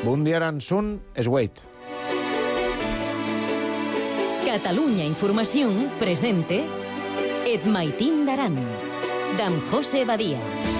Bon dia, Aranzun, es wait. Catalunya Información presente Et Maitín d'Aran, d'en José Badia.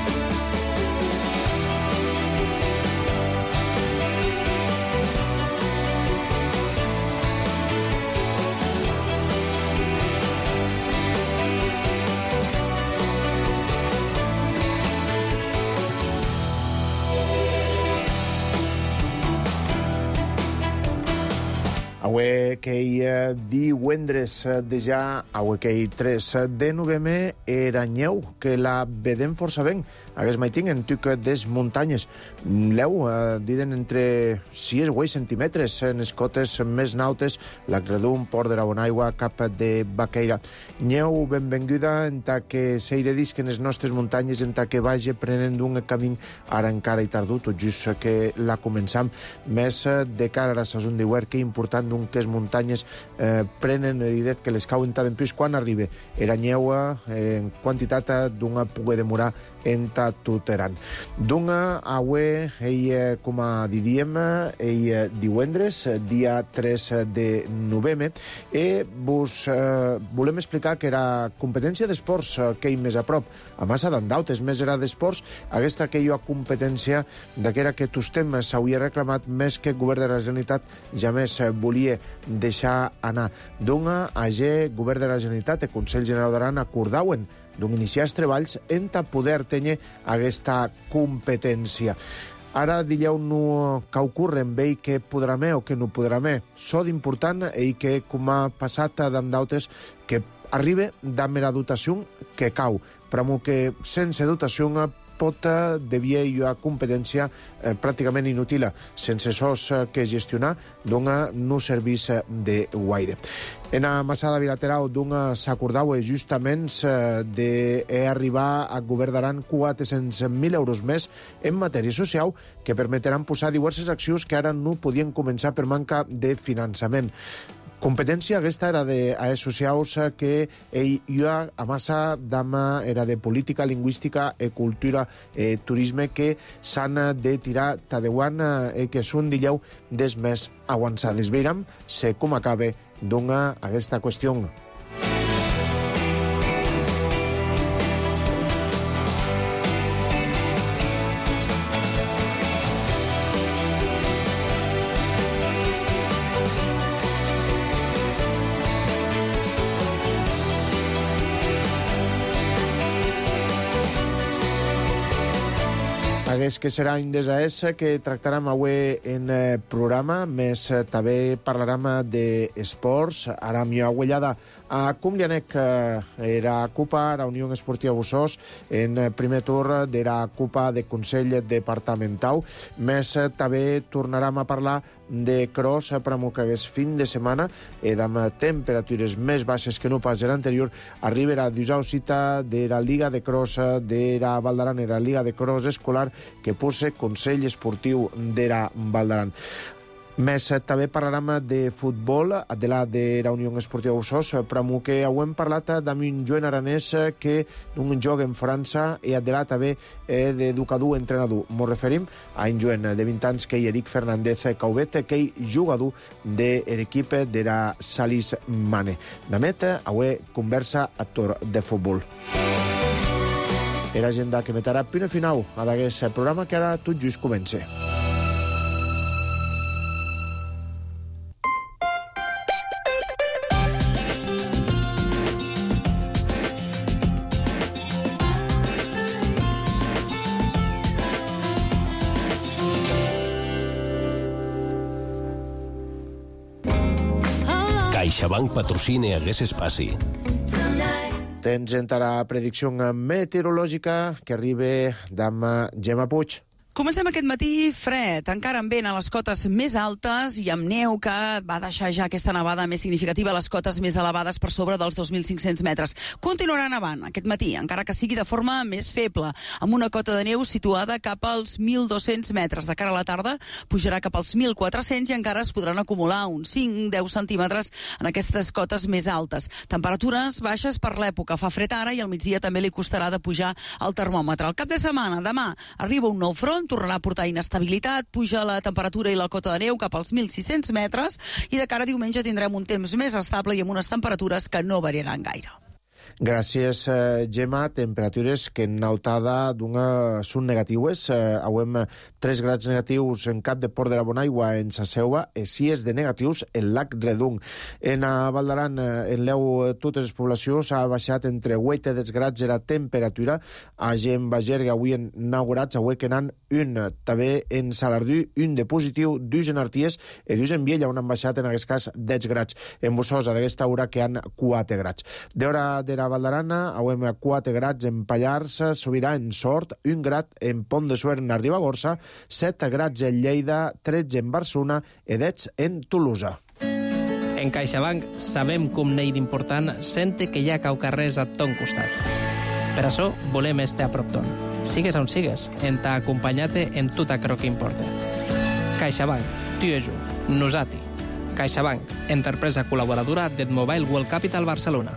Avui que divendres deja, avui que 3 de novembre, era nyeu que la vedem força ben. Hagués maiting en tuc des muntanyes. Leu, diden entre 6 o 8 centímetres en les cotes més nautes, l'Agredum, Port de la Bonaigua, cap de Baqueira. Nyeu benvinguda en ta que s'eiredisquen les nostres muntanyes, en ta que vagi prenent un camí ara encara i tardut, tot just que la començam. Més de cara a la saison d'hivern, que important d'un que les muntanyes prenen l'idea que les cauen tant en plus quan arriba. Era nyeua en quantitat d'una poder demorar en tot Aran. D'una avui, com a diríem, divendres, dia 3 de novembre, i vos volem explicar que era competència d'esports que hi més a prop. A massa d'andautes, més era d'esports, aquesta que hi ha competència d'aquera que tostem s'hauria reclamat més que el govern de la Generalitat ja més volia deixar anar. D'una, el govern de la Generalitat, el Consell General d'Aran, acordauen d'iniciar els treballs en poder tenir aquesta competència. Ara dieu-no que ocorre amb ell que podrà més o que no podrà més. Sò d'important i que, com ha passat amb d'altres, que arriba amb la dotació que cau. Però que sense dotació pot devia hi ha competència pràcticament inútil. Sense sos que gestionar, dona no servís de guaire. En la massada bilateral d'una s'acordava justament d'arribar al govern d'Aran 400.000 euros més en matèria social que permetran posar diverses accions que ara no podien començar per manca de finançament. Competència aquesta era de socials que hi ha a massa d'ama era de política lingüística i cultura turisme que s'han de tirar tadeuant que són dilleu des més avançades. Veiem se com acaba d'una aquesta qüestió. Hagués que serà Indesa que tractarem avui en programa, més també parlarem d'esports. Ara m'hi ha guanyada a Cumlianec, era Copa, la Unió Esportiva Bussos, en primer tour de la Copa de Consell Departamental. Més també tornarem a parlar de cross per a que hagués fin de setmana amb temperatures més baixes que no pas l'anterior. Arribarà dijous cita de la Liga de Cross de la Val d'Aran, la Liga de Cross escolar que posa Consell Esportiu de la Val d'Aran. Més també parlarem de futbol de la Unió Esportiva Bussos, però que avui hem parlat d'un joven aranès que d'un joc en França i de la també d'educador entrenador. Ens referim a un joven de 20 anys que és Eric Fernández Caubet, que és jugador de l'equip de la Salis Mane. De met, avui conversa actor de futbol. Era agenda que metrà punt final a d'aquest programa que ara tot just comença. CaixaBank patrocina aquest espai. Tens encara predicció meteorològica que arriba d'ama Gemma Puig. Comencem aquest matí fred, encara amb vent a les cotes més altes i amb neu que va deixar ja aquesta nevada més significativa a les cotes més elevades per sobre dels 2.500 metres. Continuarà nevant aquest matí, encara que sigui de forma més feble, amb una cota de neu situada cap als 1.200 metres. De cara a la tarda pujarà cap als 1.400 i encara es podran acumular uns 5-10 centímetres en aquestes cotes més altes. Temperatures baixes per l'època, fa fred ara i al migdia també li costarà de pujar el termòmetre. Al cap de setmana, demà, arriba un nou front tornarà a portar inestabilitat, puja la temperatura i la cota de neu cap als 1.600 metres i de cara a diumenge tindrem un temps més estable i amb unes temperatures que no variaran gaire. Gràcies, Gemma. Temperatures que en nautada són negatives. Auem 3 grads negatius en Cap de Port de la Bonaigua, en Sa Selva, i 6 de negatius en Lac Redung. En Val d'Aran, en l'eu totes les poblacions, ha baixat entre 8 i 10 grads la temperatura. A Gem Bagerga avui en 9 grads, avui que n'han un. També en Salardú, un de positiu, 2 en Arties i 2 en Viella, on han baixat en aquest cas 10 grads. En Bussosa d'aquesta hora que han 4 grads. D'hora de la Val d'Arana, auem 4 grads en Pallars, Sobirà en Sort, 1 grad en Pont de Suert a Ribagorça, 7 grads en Lleida, 13 en Barcelona i 10 en Tolosa. En CaixaBank sabem com n'hi d'important sente que hi ha caucarrers a ton costat. Per això volem estar a prop ton. Sigues on sigues, en t'ha acompanyat-te en tot aquello que importa. CaixaBank, tu i jo, nosati. CaixaBank, empresa col·laboradora del Mobile World Capital Barcelona.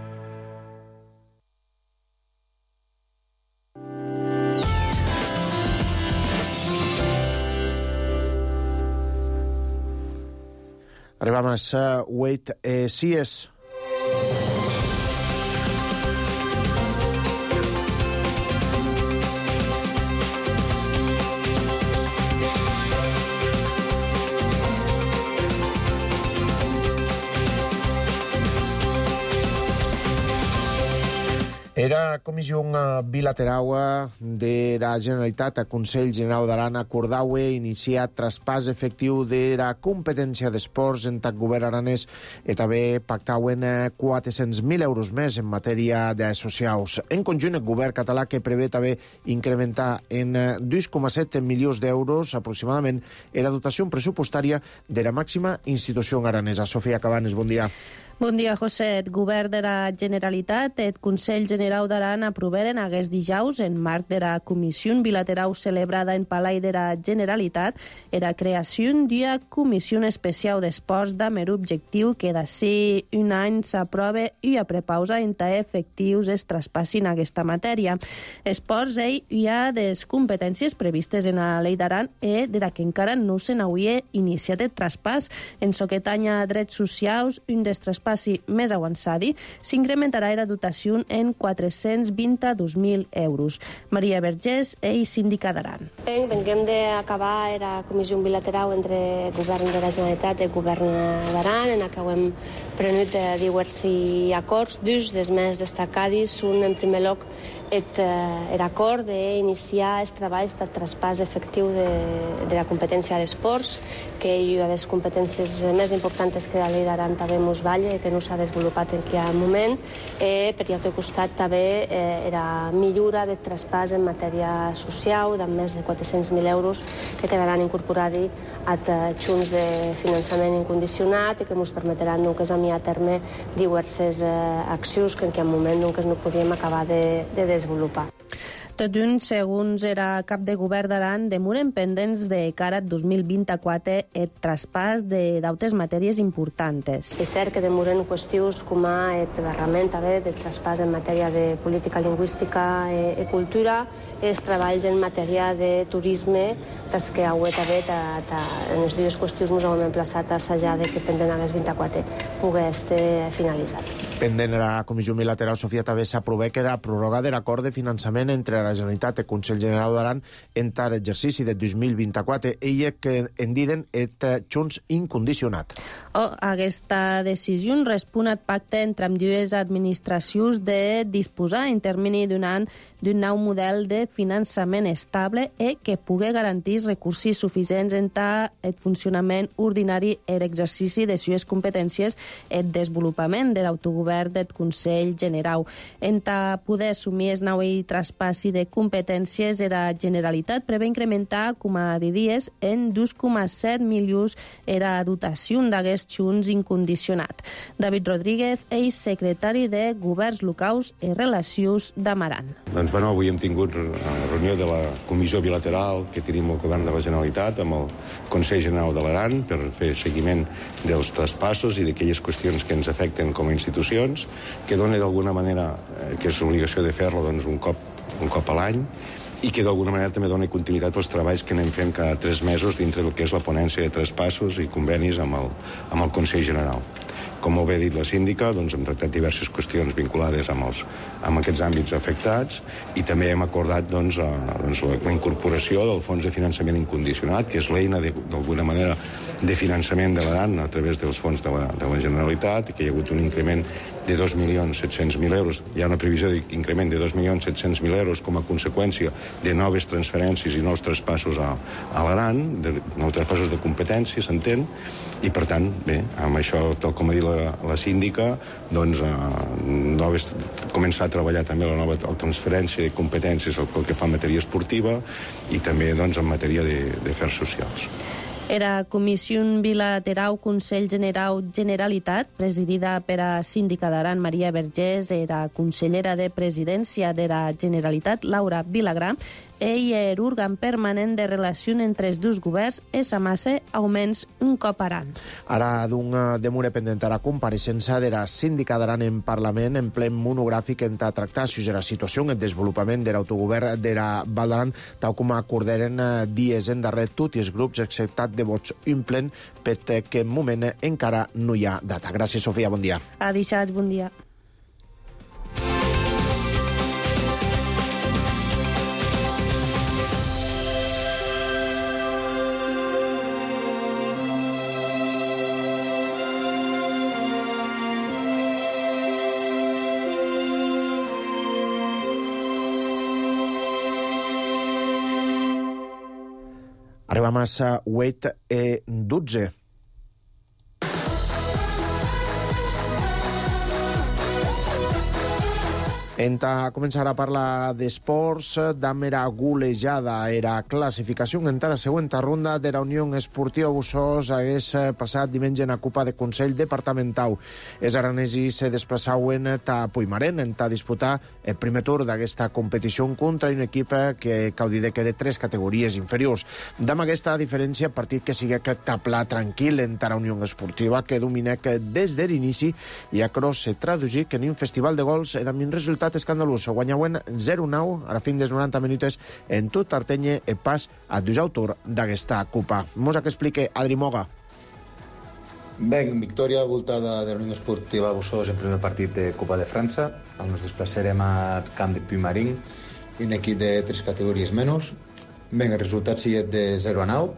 Arribam a les 8:06. Era comissió bilateral de la Generalitat a Consell General d'Aran acordaue iniciar traspàs efectiu de la competència d'esports en tac govern aranès i també pactauen 400.000 euros més en matèria d'associaus. En conjunt, el govern català que prevé també incrementar en 2,7 milions d'euros aproximadament la dotació pressupostària de la màxima institució aranesa. Sofia Cabanes, bon dia. Bon dia, José. El govern de la Generalitat i el Consell General d'Aran aproveren aquest dijous, en marc de la comissió bilateral celebrada en Palai de la Generalitat, la creació d'una comissió especial d'esports amb l'objectiu que d'ací un any s'aprove i a prepausa en ta efectius es traspassin aquesta matèria. Esports, hi ha des competències previstes en la llei d'Aran i de la que encara no se n'hauria iniciat el traspàs. En so que tanya drets socials, un dels traspàs més avançadi, s'incrementarà la dotació en 422.000 euros. Maria Vergés és síndica d'Aran. Venguem d'acabar la comissió bilateral entre el govern de la Generalitat i el govern d'Aran, en què hem prenut diversos acords. Dos dels més destacats són, en primer lloc, l'acord d'iniciar els treballs de traspàs efectiu de la competència d'esports, que és una de les competències més importants que la llei d'Aran també ens balla, que no s'ha desenvolupat en aquest moment. Per l'altre costat també la millora de traspàs en matèria social de més de 400.000 euros que quedaran incorporats a junts de finançament incondicionat i que ens permetran enviar a terme diverses accions que en aquest moment no podíem acabar de desenvolupar. Tot un, segons era cap de govern d'Aran, demoren pendents de cara al 2024 el traspàs d'altres matèries importants. És cert que demoren qüestions com el barrament també del traspàs en matèria de política lingüística i cultura, els treballs en matèria de turisme, des que avui també en les dues qüestions ens hem emplaçat a assajar que pendent a les 24 pugui estar finalitzat. Pendent a la comissió bilateral, Sofia, també s'aprovà que era prorroga de l'acord de finançament entre la Generalitat i el Consell General d'Aran en tar exercici de 2024. Ella que en diden és junts incondicionat. Aquesta decisió respon al pacte entre ambdues administracions de disposar en termini d'un any d'un nou model de finançament estable i que pugui garantir recursos suficients en el funcionament ordinari i l'exercici de les competències i el desenvolupament de l'autogovern del Consell General. En poder assumir el nou traspàs de competències la Generalitat prevé incrementar, com a dies, en 2,7 milions la dotació d'aquests junts incondicionat. David Rodríguez és secretari de Governs Locals i Relacions d'Amaran. Avui hem tingut una reunió de la comissió bilateral que tenim el govern de la Generalitat amb el Consell General de l'Aran per fer seguiment dels traspassos i d'aquelles qüestions que ens afecten com a institucions, que dona d'alguna manera, que és l'obligació de fer-lo un cop a l'any, i que d'alguna manera també doni continuïtat als treballs que anem fent cada 3 mesos dintre del que és la ponència de traspassos i convenis amb el Consell General. Com molt bé ha dit la síndica, doncs hem tractat diverses qüestions vinculades amb aquests àmbits afectats i també hem acordat la incorporació del Fons de Finançament Incondicionat, que és l'eina d'alguna manera de finançament de l'Aran a través dels fons de la Generalitat, i que hi ha hagut un increment de 2.700.000 euros. Hi ha una previsió d'increment de 2.700.000 euros com a conseqüència de noves transferències i nous traspassos a l'Aran, nous traspassos de competències, s'entén, i per tant, bé, amb això, tal com ha dit la síndica, doncs començar a treballar també la nova transferència de competències pel que fa a matèria esportiva i també doncs en matèria d'afers socials. Era Comissió Bilateral Consell General Generalitat, presidida per a síndica d'Aran Maria Vergés, era consellera de Presidència de la Generalitat Laura Vilagrà, ell era òrgan permanent de relació entre els dos governs, és amassa augments un cop Aran. Ara demora pendent a la compareixença de la síndica d'Aran en Parlament en ple monogràfic en tractar sobre la situació en el desenvolupament de l'autogovern de la Val d'Aran, tal com acordaren dies en darrer tots els grups exceptat de vots implen, perquè que en moment encara no hi ha data. Gràcies, Sofia, bon dia. Adixats, bon dia. Arribam a 8:12. Enta començar a parlar d'esports, d'amera golejada era classificació en la següent ronda de la Unió Esportiva Bussos hagués passat diumenge en la Copa de Consell Departamental. Els aranesis se desplaçauen a Puigmarén en disputar el primer tour d'aquesta competició contra un equip que caudí que de 3 categories inferiors. Amb aquesta diferència, partit que sigui que taplar tranquil en la Unió Esportiva, que dominec des de l'inici i a cross se traduït en un festival de gols amb un resultat escandalós. Guanyaven 0-9 a la fin dels 90 minuts en tot Arteny el pas a dos autors d'aquesta Copa. Mosa que explique Adri Moga. Ben, victòria voltada de la Unió Esportiva Bussos en primer partit de Copa de França. Ens desplaçarem al camp de Puigmarín, un equip de 3 categories menys. Ben, el resultat sigue de 0-9.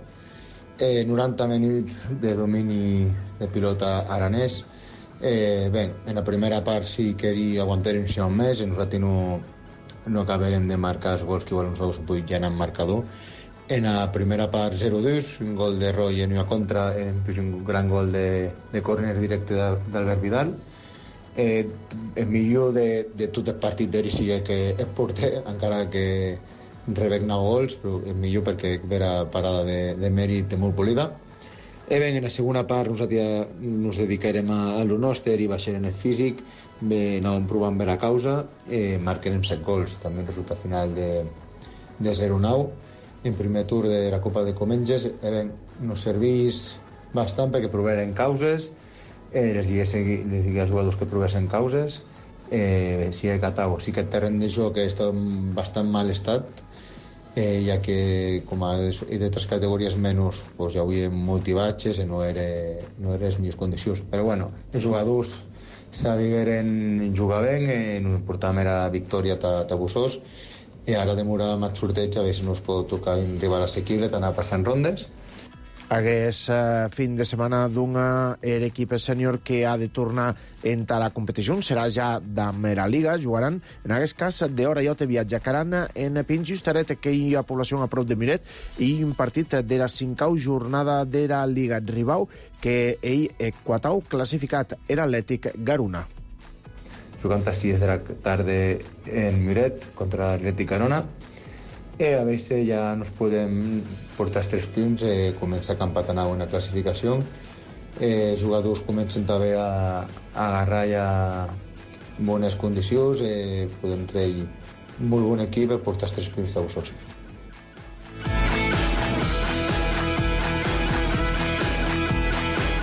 90 minuts de domini de pilota aranès. Ben, en la primera part sí que aguantarem un més i nosaltres no acabarem de marcar els gols que igual nosaltres podríem en marcador. En la primera part 0-2, un gol de Roy en una contra, un gran gol de córner directe d'Albert Vidal. El millor de tot el partit d'Eri sigue que és porter, encara que rebec 9 gols, però el millor perquè era parada de mèrit molt polida. Ben, en la segona part nosaltres ens dedicarem a lo nostre i baixarem el físic, anàvem provant bé la causa, marcarem 7 gols, també el resultat final de 0-9. En primer tour de la Copa de Comenges, ens servís bastant perquè provarem causes, les digué als jugadors que provessin causes, sí que Catau, sí que el terreny de joc està en bastant mal estat, ja que com a de 3 categories menys pues, ja havia motivatges i no era les millors condicions, però bueno, els jugadors sabien jugar bé, ens portàvem la victòria a Bussos i ara demora amb el sorteig a veure si no es pot tocar un rival assequible, d'anar passant rondes. Hagués fin de setmana l'equip sènior que ha de tornar a la competició. Serà ja de la Liga, jugaran en aquest cas d'hora i te viatjaran en Pinjustaret, que hi ha població a prop de Miret, i un partit de la 5a jornada de la Liga Ribau, que ell Quatau classificat era Atlètic Garuna. Jugant a 6 de la tarda en Miret contra l'Atlètic Garona. A veure si ja nos podem portar els 3 punts i començar a campatanau en la classificació. Els jugadors comencen també a agarrar ja bones condicions i podem treure un molt bon equip i portar els 3 punts de Bussos.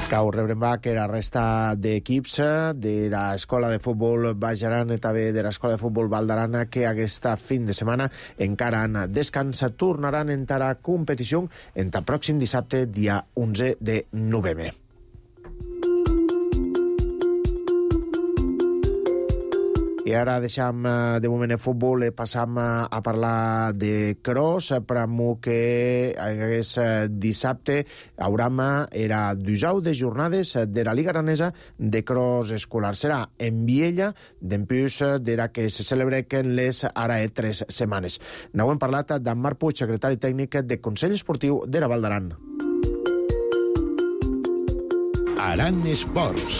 Cau rebrem que la resta d'equips de l'Escola de Futbol Baix Aran i també de l'Escola de Futbol Val d'Aran que aquesta fin de setmana encara en descans tornaran a entrar a competició entre pròxim dissabte, dia 11 de novembre. I ara deixam de moment el futbol i passam a parlar de cross, per que aquest dissabte hauram era dijous de jornades de la Liga Aranesa de cross escolar. Serà en Viella, d'empús d'era que se celebren les ara 3 setmanes. N'ho hem parlat d'en Marc Puig, secretari tècnic del Consell Esportiu de la Val d'Aran. Aran Esports.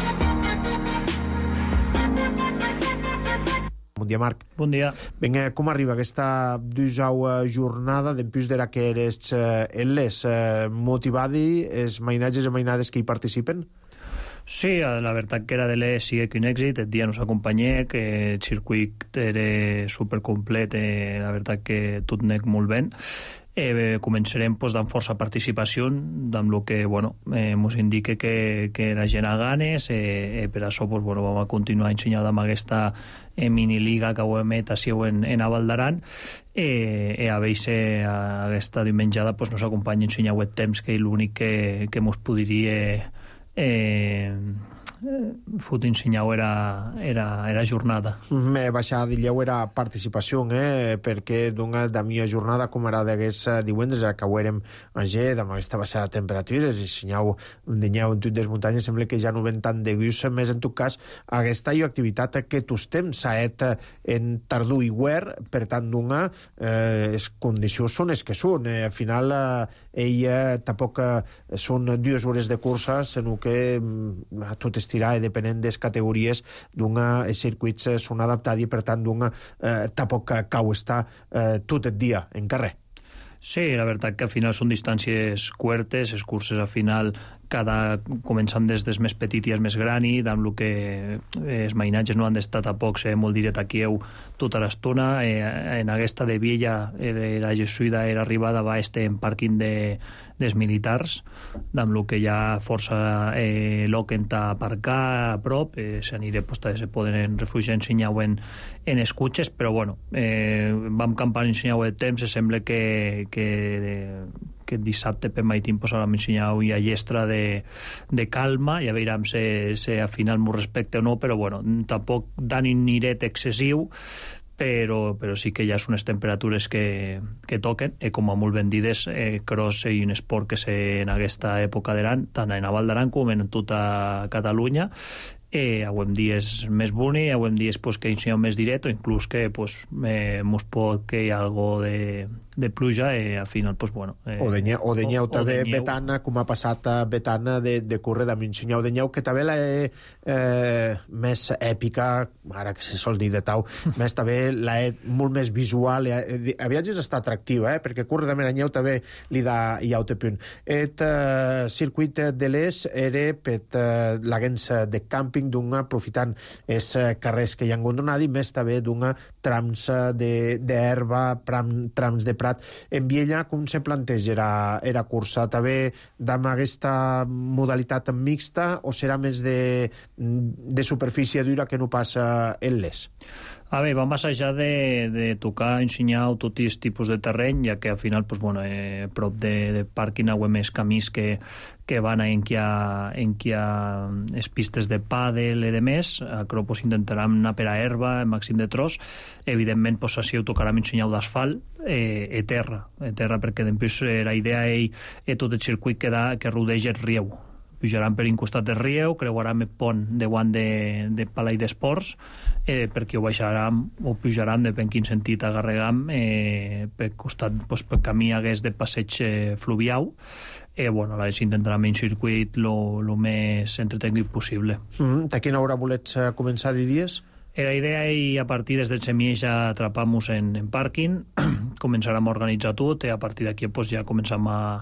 Bon dia, Marc. Bon dia. Vinga, com arriba aquesta dijous jornada d'empús d'era que eres les motivadi, els mainatges i mainades que hi participen? Sí, la veritat que era de l'ES sí que un èxit, el dia nos acompanyé, que el circuit era supercomplet, la veritat que tot anés molt bé. Començarem dant força participació, amb el que ens indica que la gent ha ganes, per això vam a continuar ensenyant amb aquesta miniliga que ho emet així en a Val d'Aran, i a veure aquesta diumenjada nos acompanya a ensenyar el temps, que és l'únic que ens podria fot ensenyar era jornada. Baixar d'Illeu era participació, perquè d'una de millor jornada com era d'aquest divendres, que ho érem ayer, amb aquesta baixada de temperatures, i ensenyau d'Inyeu en tot les muntanyes, sembla que ja no ven tant de gust, més en tot cas, aquesta activitat que tostem saet en tardor i guer, per tant, d'una, les condicions són les que són. Al final, ella tampoc són 2 hores de cursa, sinó que tot estirar, depenent de les categories, d'una circuits són adaptats i, per tant, d'una tampoc cau estar tot el dia en carrer. Sí, la veritat que al final són distàncies curtes, les curses al final començant des dels més petits i els més grans, amb el que els mainatges no han d'estar tampoc ser molt directe aquí tota l'estona. En aquesta de Viella, la Jesuïda era arribada va estar en pàrquing dels militars, amb el que hi ha força loquen a aparcar a prop, s'aniré, també se poden refugiar ensenyar en escutxes, però vam campar ensenyar el temps, sembla que dissabte per Maitín posàvem ensenyar a llestra de calma, i a veurem si al final m'ho respecte o no, però tampoc dan niret excessiu, però sí que ja són les temperatures que toquen, i com a molt ben dides, cross és un esport que en aquesta època d'Aran, tant a Val d'Aran com en tota Catalunya, avui dies més boni, avui dies que ensenyeu més directe, o inclús que mos pot que hi ha algo de pluja, i al final o de nyeu també Betana, com ha passat a Betana de córrer de Montsinyau de Nyeu, que també la més èpica, ara que se sol dir de tau, més també la molt més visual, a viatges està atractiva, perquè córrer de Nyeu també li da iaute punt. Et circuit de l'ES era per l'agents de càmping d'una, aprofitant els carrers que hi ha donat, i més també d'una trams d'herba, trams de prat. En Viella, com se planteja era cursa? També amb aquesta modalitat mixta, o serà més de superfície dura que no passa en les? Vam assajar de tocar, ensenyar tot aquest tipus de terreny, ja que al final, prop de pàrquing hi ha més camins que van en què hi ha les pistes de pàdel i de més. Creu intentarem anar per a herba, el màxim de tros. Evidentment, així ho tocarem ensenyar d'asfalt i terra, perquè després la idea és tot el circuit que rodeja el riu. Pujaran per un costat del riu, creuaran el pont de guant de Palai d'Esports, perquè ho baixaran o pujaran, depèn quin sentit agarregam, per costat, per camí hagués de passeig fluvial. Intentarem un circuit el més entretengut possible. A quina hora volets començar dies? La idea és, a partir des del Semieix, atrapar-nos en pàrquing, començarem a organitzar tot, i a partir d'aquí ja començam a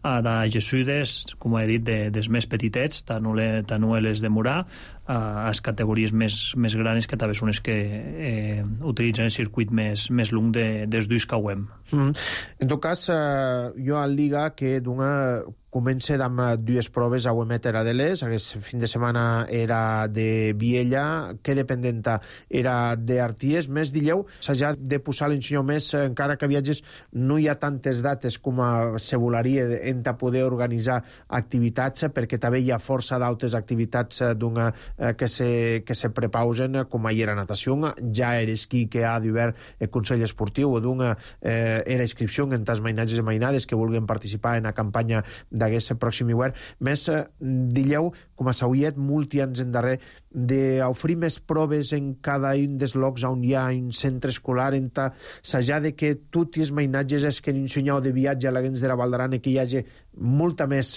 de Jesudes, com he dit, dels més petitets, tant les de Murà, a les categories més grans, que també són les que utilitzen el circuit més long dels dos que ho hem. En tot cas, jo a Liga que comença amb dues proves a Uemeter a Deles. Aquest fin de setmana era de Viella, que dependenta era d'Arties. Més dilleu, s'ha de posar l'ensenyor més, encara que viatges no hi ha tantes dates com se volaria en poder organitzar activitats, perquè també hi ha força d'altres activitats que se prepausen, com ahir a natació, ja era esquí que ha d'obert el Consell Esportiu, era inscripció en tas mainatges i mainades que vulguin participar en la campanya d'aquest pròxim hivern. Més, dilleu, com a Sauiet, molts anys endarrer, d'oferir més proves en cada un dels llocs on hi ha un centre escolar, s'ha de que tots els mainatges és que ensenyeu de viatge a la gens de la Val d'Aran, que hi hagi molta més,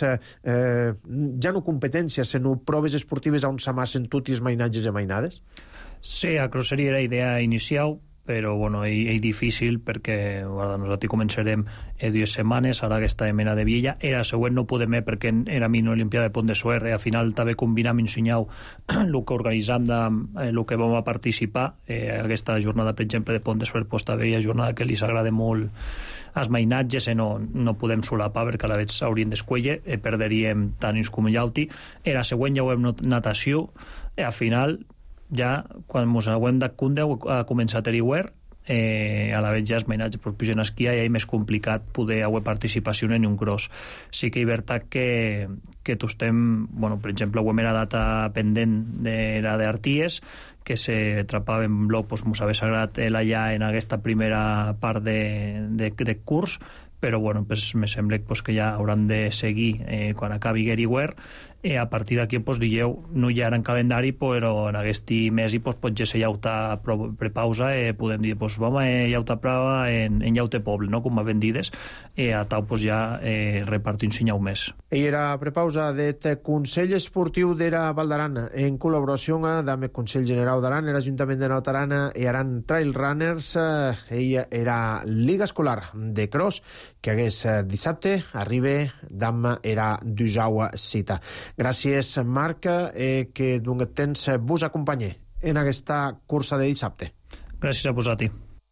ja no competència, sinó proves esportives on s'amassen tots els mainatges i mainades? Sí, això seria la idea inicial, però bueno, és difícil perquè nosaltres començarem 2 setmanes, ara aquesta mena de Viella, era següent no podem perquè era mini Olimpiada de Pont de Suert, al final també combinam i ensenyau el que organitzam el que vam a participar, aquesta jornada per exemple de Pont de Suert, també hi ha jornada que li s'agrada molt els mainatges, no podem solapar perquè a la vegada hauríem d'escuelle, perderíem tant uns com l'altre. Era següent ja ho hem natació, al final ja quan ens hem d'acunde ha començat l'hivern, a la vegada ja els mainatges per pujar a esquiar i és més complicat poder haver participació en un cross. Sí que és veritat que tu estem, per exemple, ho hem era data pendent de la d'Arties, que se trapava en bloc, mos havia sagrat allà en aquesta primera part de curs, però me sembla que ja hauran de seguir quan acabi l'hivern. A partir d'aquí, no hi ha en calendari, però en aquest mes potser se llauta prepausa, podem dir, llauta prova en llaute poble, com a vendides, a tal ja repartim sinyau més. Ell era prepausa del Consell Esportiu d'Era Val d'Aran, en col·laboració amb el Consell General d'Aran, l'Ajuntament de Naut Aran i Aran Trail Runners. Ella era Liga Escolar de Cross, que hagués dissabte arriba d'Amma era d'Usaua Cita. Gràcies, Marc, que d'un temps vos acompanye en aquesta cursa de dissabte. Gràcies a vosaltres.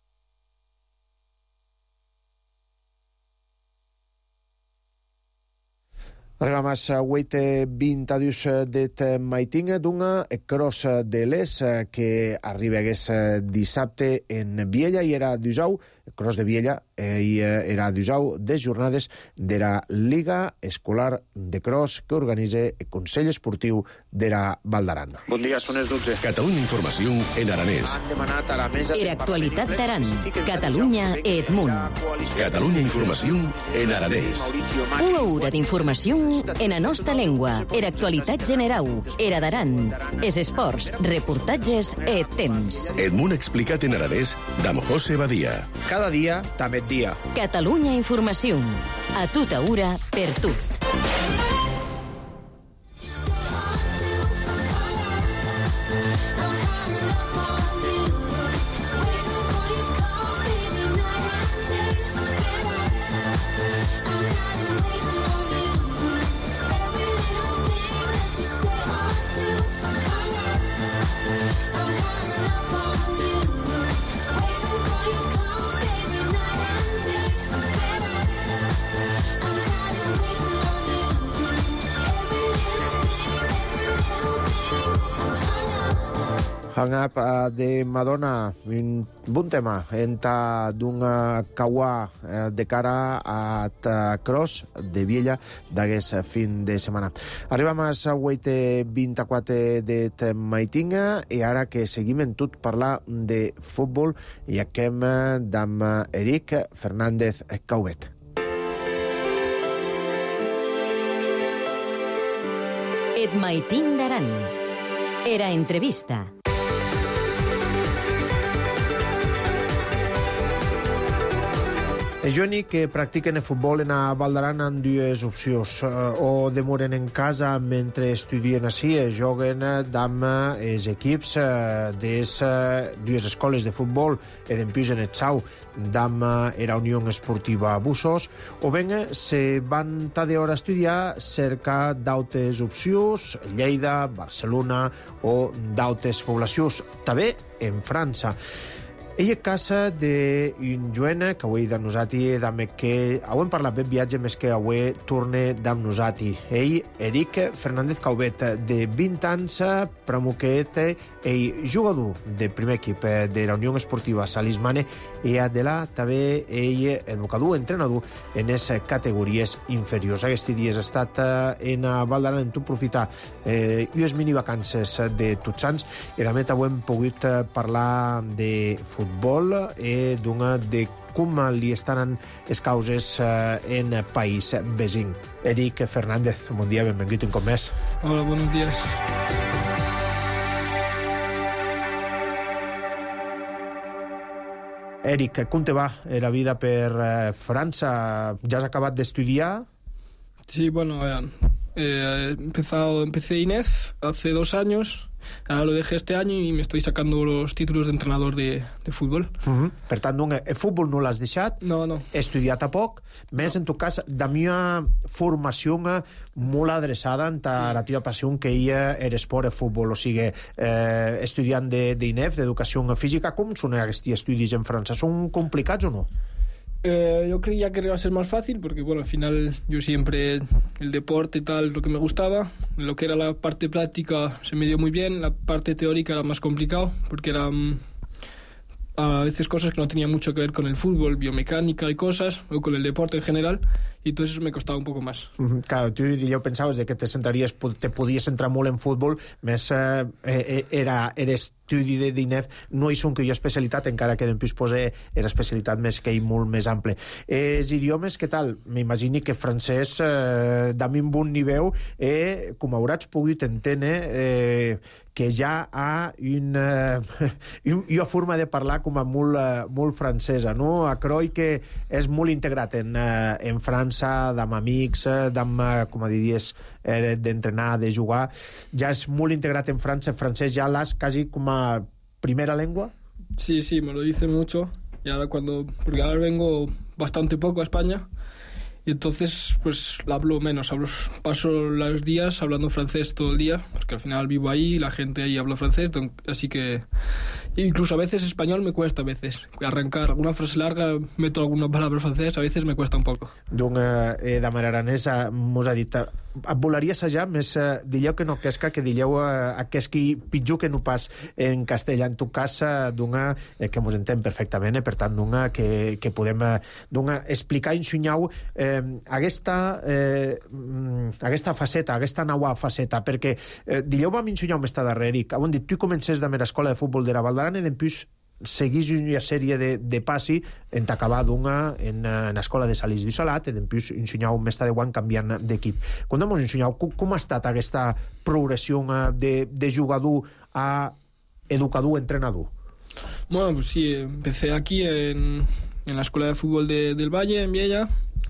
Arribam a 8:22 de maitinga d'un cross de l'Es que arriba dissabte en Viella i era d'Usau, cross de Viella i era d'Usau de jornades de la Liga Escolar de Cross que organitza el Consell Esportiu de la Val d'Aran. Bon dia, són les 12. Catalunya Informació en aranès. Han demanat a la mesa... Era actualitat d'Aran. Catalunya Edmunt. Catalunya Informació en aranès. Una hora d'informació en la nostra llengua. Era actualitat general. Era d'Aran. Es esports, reportatges e temps. Edmunt explicat en aranès d'Am José Badia. Cada dia, també dia. Catalunya Informació. A tota hora, per tu. Hang Up de Madonna, un bon tema entre d'un cauà de cara a cross de Viella d'aquest fin de setmana. Arribam a 8:24 de maitinga i ara que seguim en tot parlar de futbol i acabem d'amb Eric Fernández Caubet. Et maitin d'Aran. Era entrevista. Els joves que practiquen el futbol en a Val d'Aran han dues opcions. O demoren en casa mentre estudien així, joguen amb els equips de dues escoles de futbol e dempús en el sau d'am era Unió Esportiva Bussos, o ben se van ta d'hora a estudiar cerca d'altres opcions, Lleida, Barcelona o d'altres poblacions, també en França. Ella casa d'un jovent que avui d'am nosati, que avui hem parlat de viatge més que avui torna d'am nosati. Ell, Eric Fernández Caubet, de 20 anys, pramuquet i jugador del primer equip de la Unió Esportiva Salismane, i de la també ell educador, entrenador en les categories inferiors. Aquests dies ha estat en Val d'Aran en tu aprofitar unes minivacances de tots anys, i també avui hem pogut parlar de futbol i de com li estan les causes en país vecí. Eric Fernández, bon dia, benvingut un cop més. Hola, buenos días. Eric, com te va la vida per França? ¿Ya has acabat d'estudiar? Sí, bueno, empecé INEF hace 2 años. Ahora lo dejé este año y me estoy sacando los títulos de entrenador de fútbol. Per tant, el futbol no l'has deixat? No. He estudiat a poc, més en tu cas, de meva formació molt adreçada en la teva passió que ella era esport i futbol, o sigui, estudiant d'INEF, d'educació física. Com són aquests estudis en França? Són complicats o no? Yo creía que iba a ser más fácil porque, bueno, al final yo siempre el deporte y tal, lo que me gustaba, lo que era la parte práctica se me dio muy bien, la parte teórica era más complicado porque eran a veces cosas que no tenían mucho que ver con el fútbol, biomecánica y cosas, o con el deporte en general, y todo eso me costaba un poco más. Claro, tu ja pensaves que te podies entrar molt en futbol, més era estudi d'INEF, no és un que jo especialitat, encara que després posa era especialitat més que molt més ample. Els idiomes, què tal? M'imagini que francès d'am un bon nivell, com hauràs pogut entendre que ja ha una forma de parlar com a molt francesa, no? A Croi que és molt integrat en França, d'am amics, d'am, com diries, d'entrenar, de jugar. Ja és molt integrat en França, el francès ja l'has quasi com a primera lengua. Sí, me lo dice mucho. Y ahora porque ahora vengo bastante poco a España, y entonces pues la hablo menos, paso los días hablando francés todo el día, porque al final vivo ahí, la gente ahí habla francés, así que incluso a veces español me cuesta, a veces arrancar alguna frase larga, meto alguna palabra francés, a veces me cuesta un poco. Donc, de manera aranesa mos ha dit, et volaria assajar més dilleu que no quesca, que dilleu aquesti pitjor que no pas en castellà. En tot cas, que mos entén perfectament, per tant, que podem explicar i ensenyar aquesta faceta, aquesta nova faceta, perquè dilleu vam ensenyar més darrere, que han dit, tu comences de mera escola de futbol de la Val d'Aran i després seguís una sèrie de passi en acabar en l'escola de Salís du Salat i després ensenyau més de guany canviant d'equip. Quan ens ensenyau, com ha estat aquesta progressió de jugador a educador, entrenador? Bueno, pues sí, empecé aquí en la escuela de fútbol del Valle, en Viella,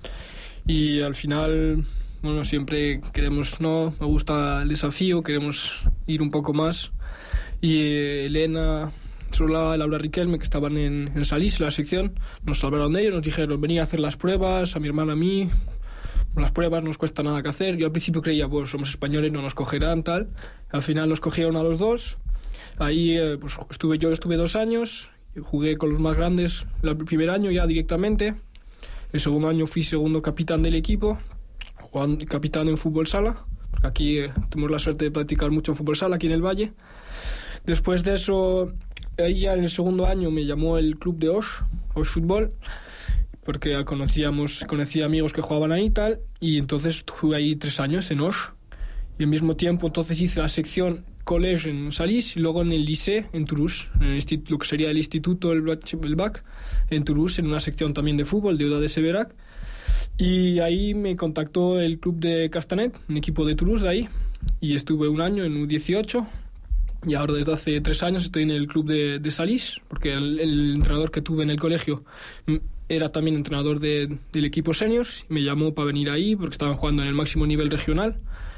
y al final, bueno, siempre me gusta el desafío, queremos ir un poco más, y Elena, Sola, Laura Riquelme, que estaban en Salís, en la sección, nos salvaron de ellos, nos dijeron, venid a hacer las pruebas, a mi hermana, a mí, las pruebas no nos cuesta nada que hacer. Yo al principio creía, pues somos españoles, no nos cogerán, tal. Al final nos cogieron a los dos. Ahí pues estuve 2 años, jugué con los más grandes el primer año ya directamente. El segundo año fui segundo capitán del equipo, capitán en fútbol sala, porque aquí tenemos la suerte de practicar mucho fútbol sala aquí en el Valle. Después de eso, ahí ya en el segundo año me llamó el club de Osh Fútbol, porque conocía amigos que jugaban ahí y tal, y entonces estuve ahí 3 años en Osh, y al mismo tiempo entonces hice la sección college en Salís y luego en el lycée en Toulouse, lo que sería el instituto, el BAC, en Toulouse, en una sección también de fútbol, de Uda de Severac, y ahí me contactó el club de Castanet, un equipo de Toulouse de ahí, y estuve 1 año en U18, y ahora desde hace 3 años estoy en el club de Salís, porque el entrenador que tuve en el colegio era también entrenador del equipo seniors, me llamó para venir ahí porque estaban jugando en el máximo nivel regional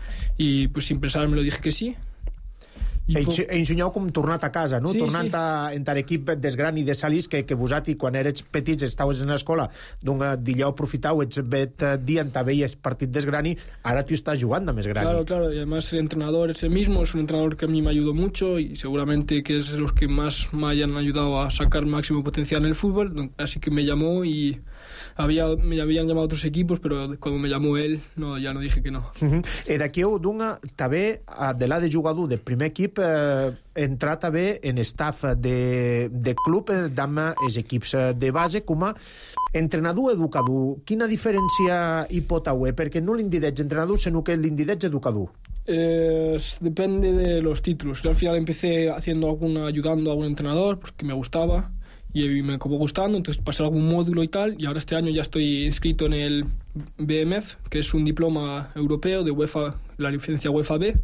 y pues sin pensar me lo dije que sí. Ensenyeu com tornat a casa, no? Sí, tornant sí. entre l'equip d'Esgrani de Salís, que vosaltres, quan érets petits, estaues en l'escola, doncs d'allò aprofitau, ets vet dient a veies partit d'Esgrani, ara tu estás jugando amb Esgrani. Claro, y además el entrenador es el mismo, es un entrenador que a mí me ayudó mucho y seguramente que es los que más me hayan ayudado a sacar máximo potencial en el fútbol, así que me llamó y me habían llamado otros equipos, pero cuando me llamó él, no, ya no dije que no. D'aquí heu també, de l'à de jugador de primer equip, entrar també en staff de club amb els equips de base com a entrenador-educador. Quina diferència hi pot haver? Perquè no l'indidets entrenador, sinó que l'indidets educador. Depende de los títulos. Yo al final empecé ayudando a algún entrenador porque me gustaba y me acabó gustando, entonces pasé algún módulo y tal, y ahora este año ya estoy inscrito en el BMF, que es un diploma europeo de UEFA, la licencia UEFA B,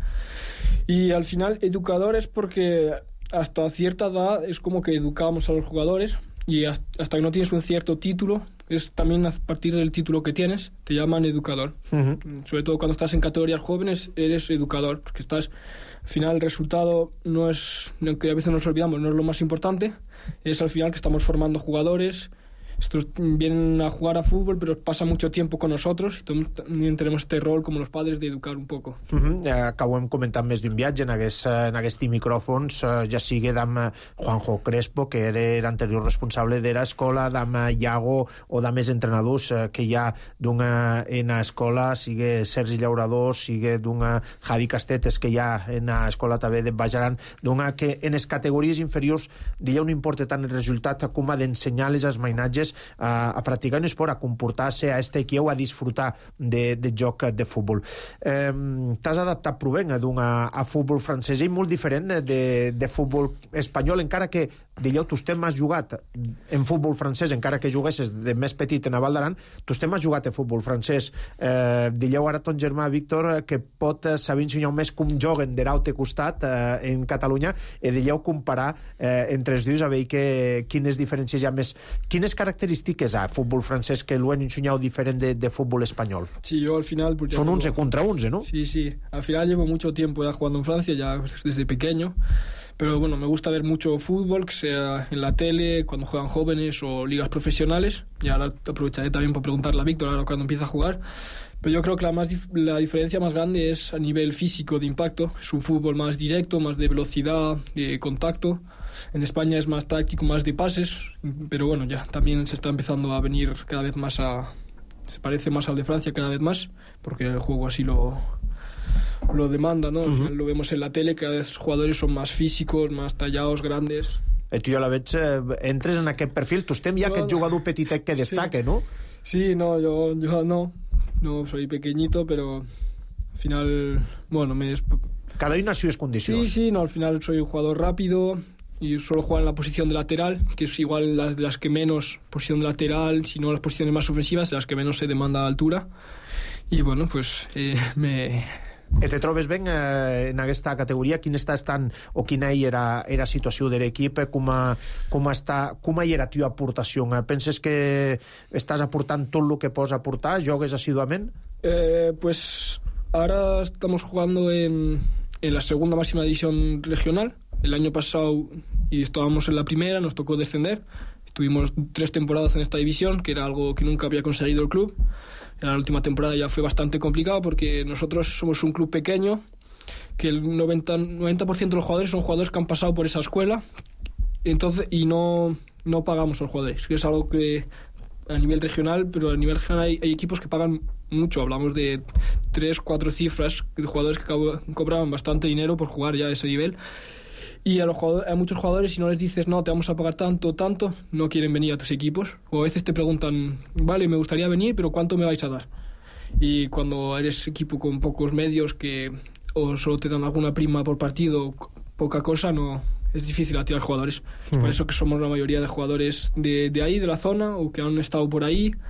y al final educadores porque hasta cierta edad es como que educamos a los jugadores y hasta que no tienes un cierto título, es también a partir del título que tienes, te llaman educador. Sobre todo cuando estás en categorías jóvenes, eres educador, porque al final el resultado no es, aunque a veces nos olvidamos, no es lo más importante, es al final que estamos formando jugadores. Estos vienen a jugar a fútbol, pero pasan mucho tiempo con nosotros y también tenemos este rol como los padres de educar un poco. Que ho hem comentat més d'un viatge en aquests micròfons, ja sigui d'amb Juanjo Crespo, que era anterior responsable de l'escola, d'amb Iago o de més entrenadors que hi ha en l'escola, sigui Sergi Llaurador, sigui Javi Castetes, que hi ha en l'escola també de Bajaran, que en les categories inferiors no importa tant el resultat com a d'ensenyar les mainatges a practicar un esport, a comportar-se, a estar aquí o a disfrutar de joc de futbol. T'has adaptat prou a futbol francès i molt diferent de futbol espanyol, encara que d'allò tu estem has jugat en futbol francès, encara que juguessis de més petit en Val d'Aran, tu estem has jugat en futbol francès. D'allò ara ton germà Víctor, que pot saber ensenyar més com joguen de l'altre costat en Catalunya, i d'allò comparar entre els dos a veure quines diferències hi ha més. Quines característiques ha futbol francès que lo han enseñado diferente de fútbol español? Sí, yo al final... Pues son 11 contra 11, ¿no? Sí, sí. Al final llevo mucho tiempo ya jugando en Francia, ya desde pequeño. Pero bueno, me gusta ver mucho fútbol, que sea en la tele, cuando juegan jóvenes o ligas profesionales. Y ahora aprovecharé también para preguntarle a Víctor ahora cuando empieza a jugar. Pero yo creo que la diferencia más grande es a nivel físico de impacto. Es un fútbol más directo, más de velocidad, de contacto. En España es más táctico, más de pases, pero bueno, ya también se está empezando a venir cada vez más se parece más al de Francia cada vez más, porque el juego así lo demanda, ¿no? Al final lo vemos en la tele, cada vez los jugadores son más físicos, más tallados, grandes. Tu ja la veig, entres en aquest perfil, tu estem ja aquest jugador petitet que destaque, sí. ¿No? Sí, no, yo no soy pequeñito, pero al final, bueno, cada una a sus condicions. Sí, no, al final soy un jugador rápido y suelo jugar en la posición de lateral, que es igual las que menos posición de lateral, si no las posiciones más ofensivas, las que menos se demanda altura. Y bueno, pues te trobes ben en aquesta categoria? Quina està estant o quina era la situació de l'equip? Com hi era la teva aportació? Penses que estàs aportant tot el que pots aportar? Jogues assiduament? Pues ahora estamos jugando en la segunda máxima división regional. El año pasado y estábamos en la primera, nos tocó descender. Estuvimos 3 temporadas en esta división, que era algo que nunca había conseguido el club. En la última temporada ya fue bastante complicado porque nosotros somos un club pequeño, que el 90% de los jugadores son jugadores que han pasado por esa escuela, entonces, y no pagamos a los jugadores, que es algo que a nivel regional, pero a nivel regional hay equipos que pagan mucho, hablamos de 3-4 cifras de jugadores que cobraban bastante dinero por jugar ya a ese nivel. Y a muchos jugadores, si no les dices no, te vamos a pagar tanto, no quieren venir a tus equipos. O a veces te preguntan, vale, me gustaría venir, pero ¿cuánto me vais a dar? Y cuando eres equipo con pocos medios que o solo te dan alguna prima por partido, poca cosa, no es difícil atirar jugadores. Por eso que somos la mayoría de jugadores de ahí, de la zona, o que han estado por ahí,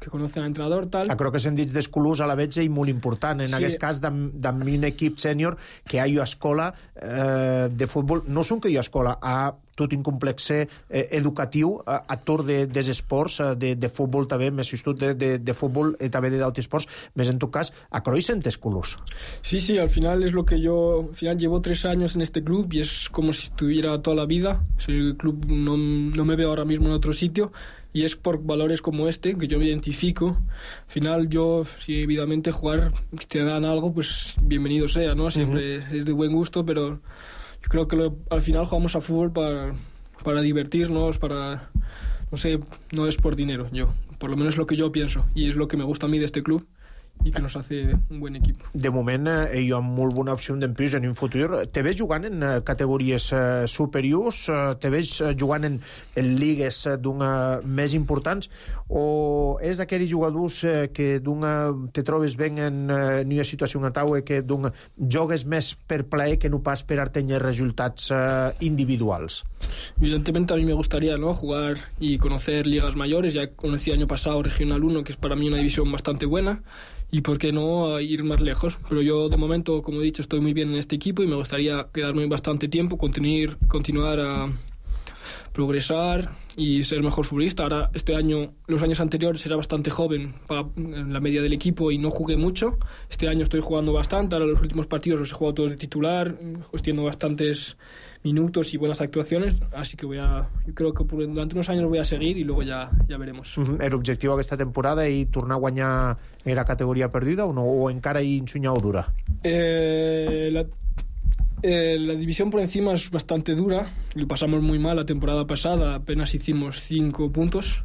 que conocen al entrenador, tal. Crec que se'n dits d'escolús a la veig i molt important. En aquest cas, d'un equip sènior que hi ha escola de futbol, no són que hi ha escola, tot un complex educatiu a tot dels esports, de futbol també, més institut de futbol i també d'altres esports, més en tot cas, a Croix sent escolús. Sí, al final es lo que yo, al final llevo 3 años en este club y es como si estuviera toda la vida. El club no me veo ahora mismo en otro sitio y es por valores como este que yo me identifico. Al final yo, si evidentemente jugar, si te dan algo, pues bienvenido sea, ¿no? Siempre es de buen gusto, pero yo creo que al final jugamos a fútbol para divertirnos, no sé, no es por dinero, por lo menos es lo que yo pienso y es lo que me gusta a mí de este club i que nos hace un buen equipo. De moment, hi ha molt bona opció d'empús en un futur. Te ves jugant en categories superiors? Te ves jugant en lligues més importants? O és d'aquells jugadors que te trobes ben en una situació a taula que jogues més per plaer que no pas per tenir resultats individuals? Evidentemente a mí me gustaría, ¿no?, jugar y conocer ligas mayores. Ya conocí el año pasado Regional 1, que es para mí una división bastante buena, y por qué no ir más lejos. Pero yo de momento, como he dicho, estoy muy bien en este equipo y me gustaría quedarme bastante tiempo, continuar a progresar y ser mejor futbolista. Ahora, este año, los años anteriores era bastante joven para la media del equipo y no jugué mucho. Este año estoy jugando bastante. Ahora los últimos partidos los he jugado todos de titular, teniendo bastantes minutos y buenas actuaciones, así que yo creo que durante unos años voy a seguir y luego ya veremos. Era objectiu aquesta temporada i tornar a guanyar la categoria perduda o no? O encara hi ensunyau dura? La división por encima es bastante dura, lo pasamos muy mal la temporada pasada, apenas hicimos 5 puntos.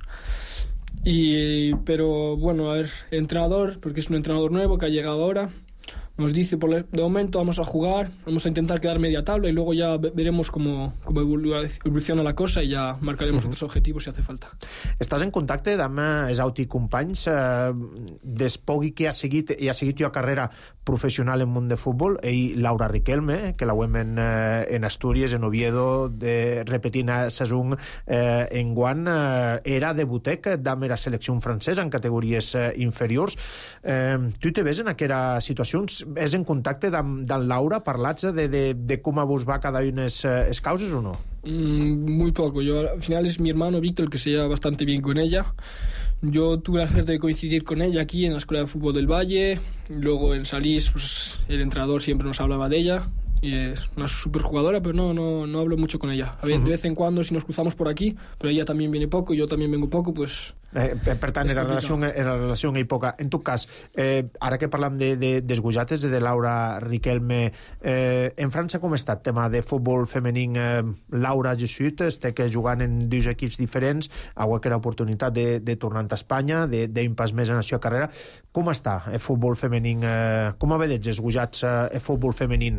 Pero bueno, a ver, entrenador, porque es un entrenador nuevo que ha llegado ahora, nos dice, de momento vamos a jugar, vamos a intentar quedar media tabla y luego ya veremos cómo evoluciona la cosa y ya marcaremos otros objetivos si hace falta. Estàs en contacte amb els altres companys d'Espogui que ha seguit la carrera professional en món de futbol, i Laura Riquelme, que la veiem en Astúries, en Oviedo, repetint a Sassung en Guant, era debutec amb la selecció francesa en categories inferiors. Tu te ves en aquella situació? És en contacte amb Laura? Parlats de com vos va cada una les causes o no? Muy poco. Al final es mi hermano Víctor el que se lleva bastante bien con ella. Yo tuve la suerte de coincidir con ella aquí en la Escuela de Fútbol del Valle. Luego en Salís, pues, el entrenador siempre nos hablaba de ella. Y es una superjugadora, pero no hablo mucho con ella. A ver, de vez en cuando si nos cruzamos por aquí, pero ella también viene poco, yo también vengo poco, pues... Per tant, la relació hi poca. En tot cas, ara que parlam dels gojates, de Laura Riquelme, en França com està el tema de futbol femení? Laura Jesut està jugant en 2 equips diferents, avui que era oportunitat de tornar a Espanya, d'un pas més en la seva carrera. Com està el futbol femení? Com veus els gojats el futbol femení?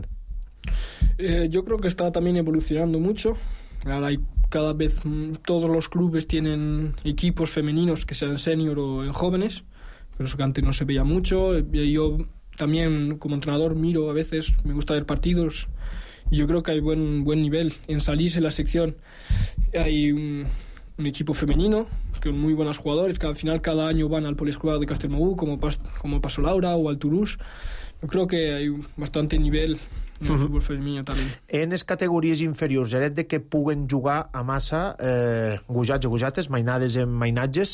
Yo creo que está también evolucionando mucho. Ahora cada vez todos los clubes tienen equipos femeninos que sean senior o en jóvenes, pero eso que antes no se veía mucho. Yo también como entrenador miro a veces, me gusta ver partidos y yo creo que hay buen nivel. En Salís, en la sección, hay un equipo femenino con muy buenos jugadores que al final cada año van al Poliescolar de Castelmaú, como pasó Laura, o al Toulouse. Yo creo que hay bastante nivel en el futbol femení també. En les categories inferiors, el de que puguen jugar a massa gojats i gojates, mainades i mainatges,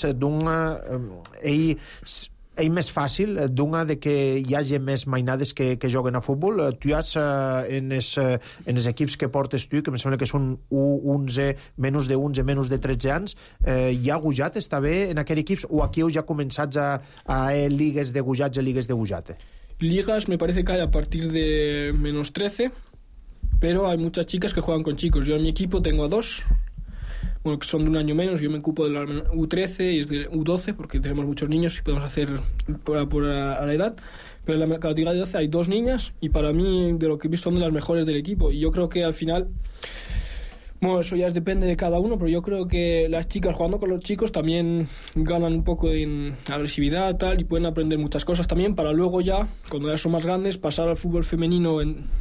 és més fàcil de que hi hagi més mainades que joguen a futbol. Tu has en els equips que portes tu, que em sembla que són 11, menys de 11, menys de 13 anys, hi ha gojates també en aquells equips, o aquí heu ja començat a lligues de gojats i lligues de gojate? Ligas me parece que hay a partir de menos 13, pero hay muchas chicas que juegan con chicos. Yo en mi equipo tengo a 2, bueno, que son de un año menos. Yo me ocupo de la U13 y es de U12, porque tenemos muchos niños y podemos hacer por a la edad. Pero en la categoría de 12 hay 2 niñas y para mí, de lo que he visto, son de las mejores del equipo. Y yo creo que al final... Bueno, eso ya depende de cada uno, pero yo creo que las chicas jugando con los chicos también ganan un poco en agresividad tal, y pueden aprender muchas cosas también para luego ya, cuando ya son más grandes, pasar al fútbol femenino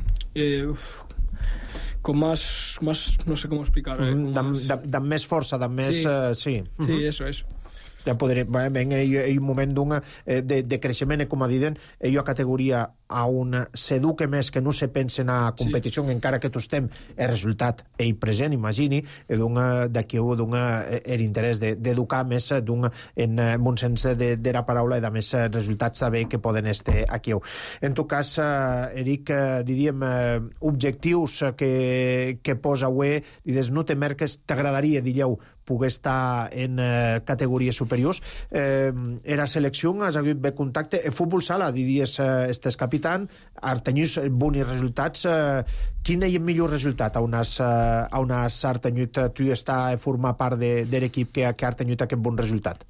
con más, no sé cómo explicar. Amb més força, amb més... Sí, sí, eso. ja podré, ben, hi un moment de creixement, com a diden, ell a categoria on s'eduque més, que no se pensen a competició, encara que tots estem el resultat ell present, imagini, d'aquí l'interès d'educar més en un sens de la paraula i de més resultats saber que poden estar aquí. En tot cas, Eric, diríem, objectius que posa avui, dius, no te merques, t'agradaria, diríeu, poder estar en categories superiors. Era selecció, has hagut bé contacte. El futbol sala, diries, estes capitan, has tingut bons resultats. Quin és el millor resultat on has tingut tu estar a formar part de l'equip que ha tingut aquest bon resultat?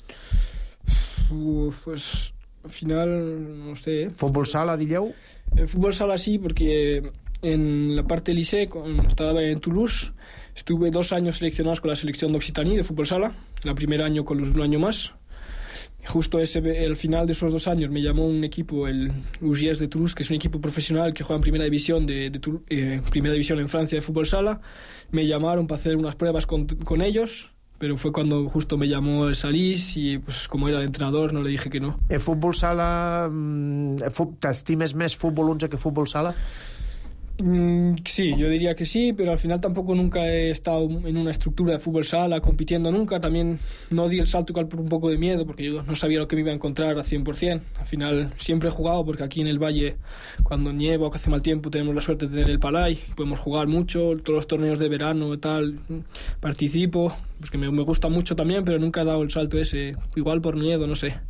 Pues al final, no sé. ¿Fútbol sala, diríeu? En fútbol sala sí, porque en la parte del liceo, cuando estaba en Toulouse, estuve 2 años seleccionados con la selección de Occitanie de fútbol sala, el primer año con los 1 año más. Justo al final de esos 2 años me llamó un equipo, el UGS de Toulouse, que es un equipo profesional que juega en primera división primera división en Francia de fútbol sala. Me llamaron para hacer unas pruebas con ellos, pero fue cuando justo me llamó el Salís y pues como era el entrenador no le dije que no. ¿En fútbol sala t'estimes més fútbol 11 que fútbol sala? Sí, yo diría que sí, pero al final tampoco nunca he estado en una estructura de fútbol sala compitiendo nunca. También no di el salto igual por un poco de miedo porque yo no sabía lo que me iba a encontrar al 100%. Al final siempre he jugado porque aquí en el Valle, cuando nieva o que hace mal tiempo, tenemos la suerte de tener el palay, podemos jugar mucho, todos los torneos de verano y tal, participo, pues que me gusta mucho también, pero nunca he dado el salto ese, igual por miedo, no sé.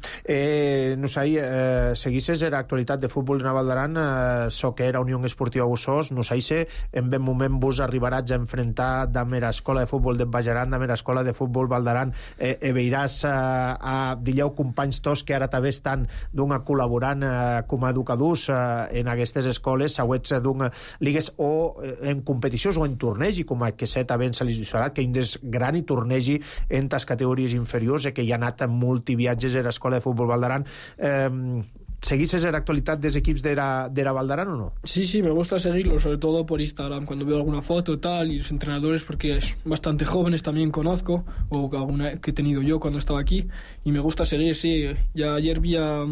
No sé, seguisses l'actualitat de futbol de Naval d'Aran, Soccer, Unió Esportiva Bussos, no sé si en ben moment vos arribaràs a enfrentar amb l'escola de futbol de Bajaran, amb l'escola de futbol Val d'Aran, veuràs dilleu companys tots que ara també estan col·laborant com a educadors en aquestes escoles, següents ligues o en competicions o en tornegi, com que sé també en Salís Llissarat, que hi ha un gran tornegi en les categories inferiors que hi ha anat multiviatges a l'escola de futbol Val d'Aran. ¿Seguís la actualidad de los equipos de la Val d'Aran o no? Sí, me gusta seguirlo, sobre todo por Instagram, cuando veo alguna foto tal, y los entrenadores, porque es bastante jóvenes también conozco, o alguna que he tenido yo cuando estaba aquí, y me gusta seguir, sí. Ya ayer vi a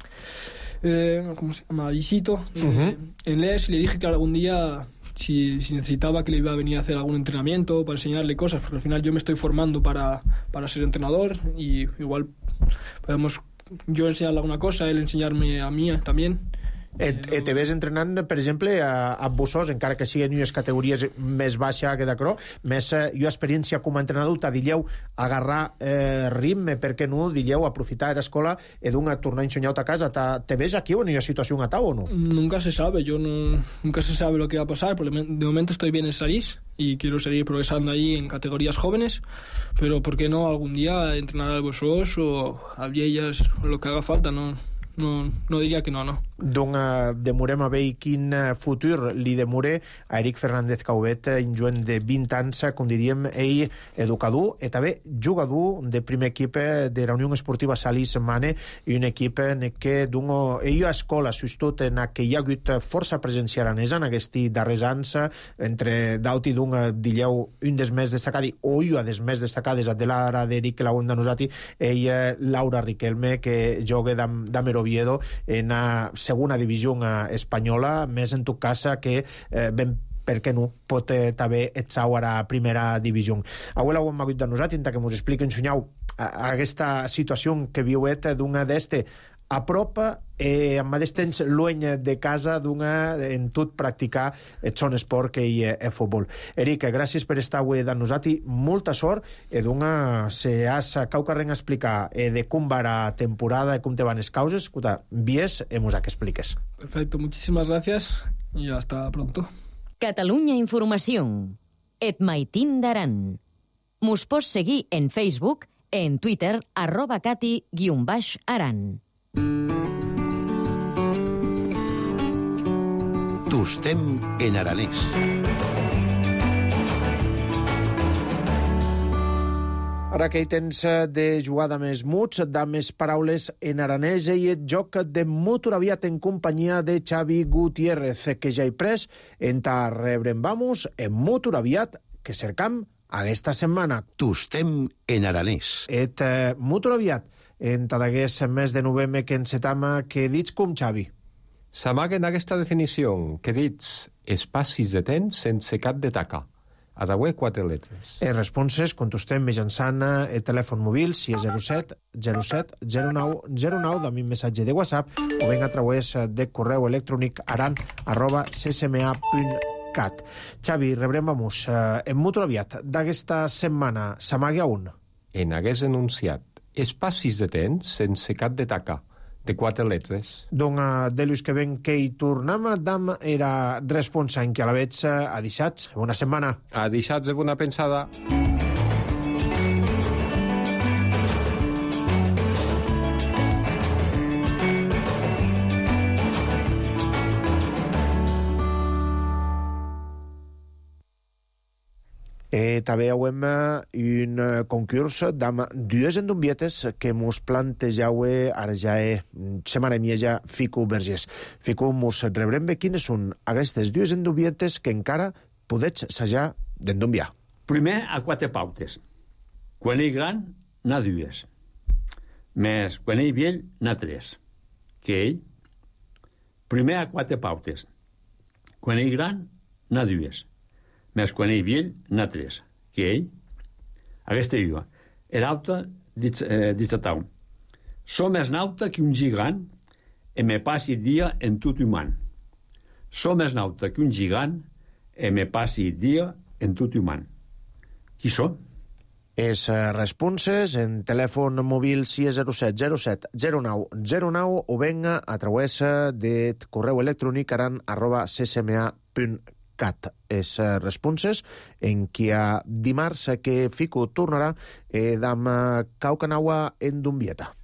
¿cómo se llama? Visito en Les, y le dije que algún día si necesitaba que le iba a venir a hacer algún entrenamiento para enseñarle cosas, porque al final yo me estoy formando para ser entrenador, y igual podemos yo enseñarle alguna cosa, él enseñarme a mí también. Te ves entrenant, per exemple, a Bussos, encara que siguin unes categories més baixa que d'acrò, més jo experiència com a entrenador, dilleu agarrar ritme, perquè no, dilleu aprofitar l'escola i tornar a ensenyar a casa. Te ves aquí o en una situació a o no? Nunca se sabe, nunca se sabe lo que va a pasar, porque de momento estoy bien en Salís y quiero seguir progresando ahí en categorías jóvenes, pero ¿por qué no algún día entrenar al Bussos o a Viellas o lo que haga falta? No diria que no. Donc, demorem a veure quin futur li demore a Eric Fernández Caubet, un joven de 20 anys, com diríem, ell educador i també jugador de primer equip de la Unió Esportiva Salís Mane, i un equip en què ell a escola, sobretot en què hi ha hagut força presència aranesa en aquests darrers anys, entre d'auti dilleu un dels més destacats, o jo a des més destacades, de l'ara d'Eric, que l'hem denosat, ell Laura Riquelme, que joga d'Amero Oviedo en segona divisió espanyola, més en tot cas que ben per què no pot també etsar a la primera divisió. Avui l'hem hagut de nosaltres, que ens expliquen, Sunyau, aquesta situació que viuet d'una d'este a prop al mateix temps lluny de casa en tot practicar el son esport que hi és futbol. Eric, gràcies per estar avui amb nosaltres, molta sort, i si has qualque a explicar de com va la temporada, com te van les causes, vies, hemos a que expliques. Perfecto, muchísimas gracias y hasta pronto. Catalunya Informació. Et Maitín d'Aran. Mos pots seguir en Facebook, en Twitter, @cati_aran. Tostem en aranès. Ara que hi tens de jugar de més muts, de més paraules en aranès, i el joc de Motoraviat en companyia de Xavi Gutiérrez, que ja hi pres, en ta rebrem vamos en Motoraviat, que cercam aquesta setmana. Tostem en aranès. Et molt aviat, en tadagués mes de novembre que encetama que dits com Xavi. S'amaguen aquesta definició, que dits espacis de temps sense cap de taca. A d'avui 4 letres. Els responses contestem mitjançant el telèfon mòbil si és 07 07 09 09 d'ami missatge de WhatsApp o ben a través de correu electrònic aran@csma.cat. Xavi, rebrem a mus molt aviat d'aquesta setmana s'amaga on? En hagués enunciat espacis de temps sense cap de taca, de 4 letres. Donc, de l'ús que ven que hi tornem, dam era responsa en que a la veig a deixats. Bona setmana. A deixats de bona pensada. També hauem un concurs amb dues endombietes que mos plantejau ara ja setmana mieja Fico Vergés. Fico, mos rebrem bé quines són aquestes dues endombietes que encara podets assajar d'endombiar. Primer, a 4 pautes. Quan ell gran, n'ha 2. Més quan ell vell, n'ha 3. Que ell? Primer, a 4 pautes. Quan ell gran, n'ha 2. Més quan ell vell, n'ha 3. Que ell? Aquesta diu. Era alta, dit a tau. Som més nauta que un gigant e me passi dia en tot humant. Som més nauta que un gigant e me passi dia en tot humant. Qui són? És responses en telèfon mòbil 607 07 09 09 o venga a través de correu electrònic aran@csma.cat. És responses en qui a dimarts que Fico tornarà d'am Caucanaua en Dumbieta.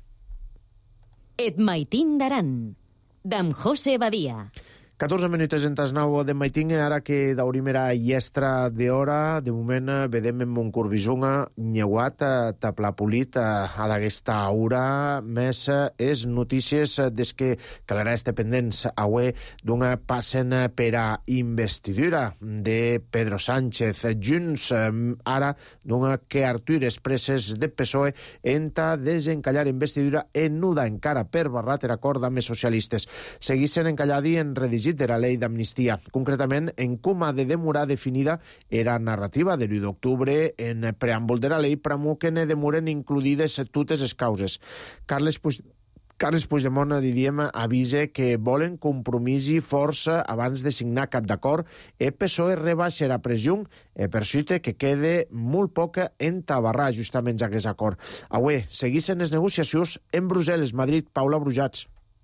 Et maitin d'Aran, d'am José Badia. 14 minuts en tas 9 de maiting, ara que daurim era llestra d'hora, de moment vedem en Montcorbizunga, nyeuat, taplapolit, a d'aquesta hora, més és notícies des que calarà este pendents avui d'una passen per a investidura de Pedro Sánchez. Junts, ara, d'una que Artur expresses de PSOE enta desencallar investidura en nuda encara per barrat el acord amb els socialistes. Seguissin encalladi en redigir de la llei d'amnistia. Concretament, en com ha de demorar definida era narrativa de l'1 d'octubre en preàmbul de la llei pramuquen e demoren incluïdes totes les causes. Carles Puigdemont, diríem, avisa que volen compromís i força abans de signar cap d'acord e PSOE rebaixarà pressió per suite que quede molt poc entabarrar justament aquest acord. Avui, seguissin les negociacions en Brussel·les, Madrid. Paula Brujats.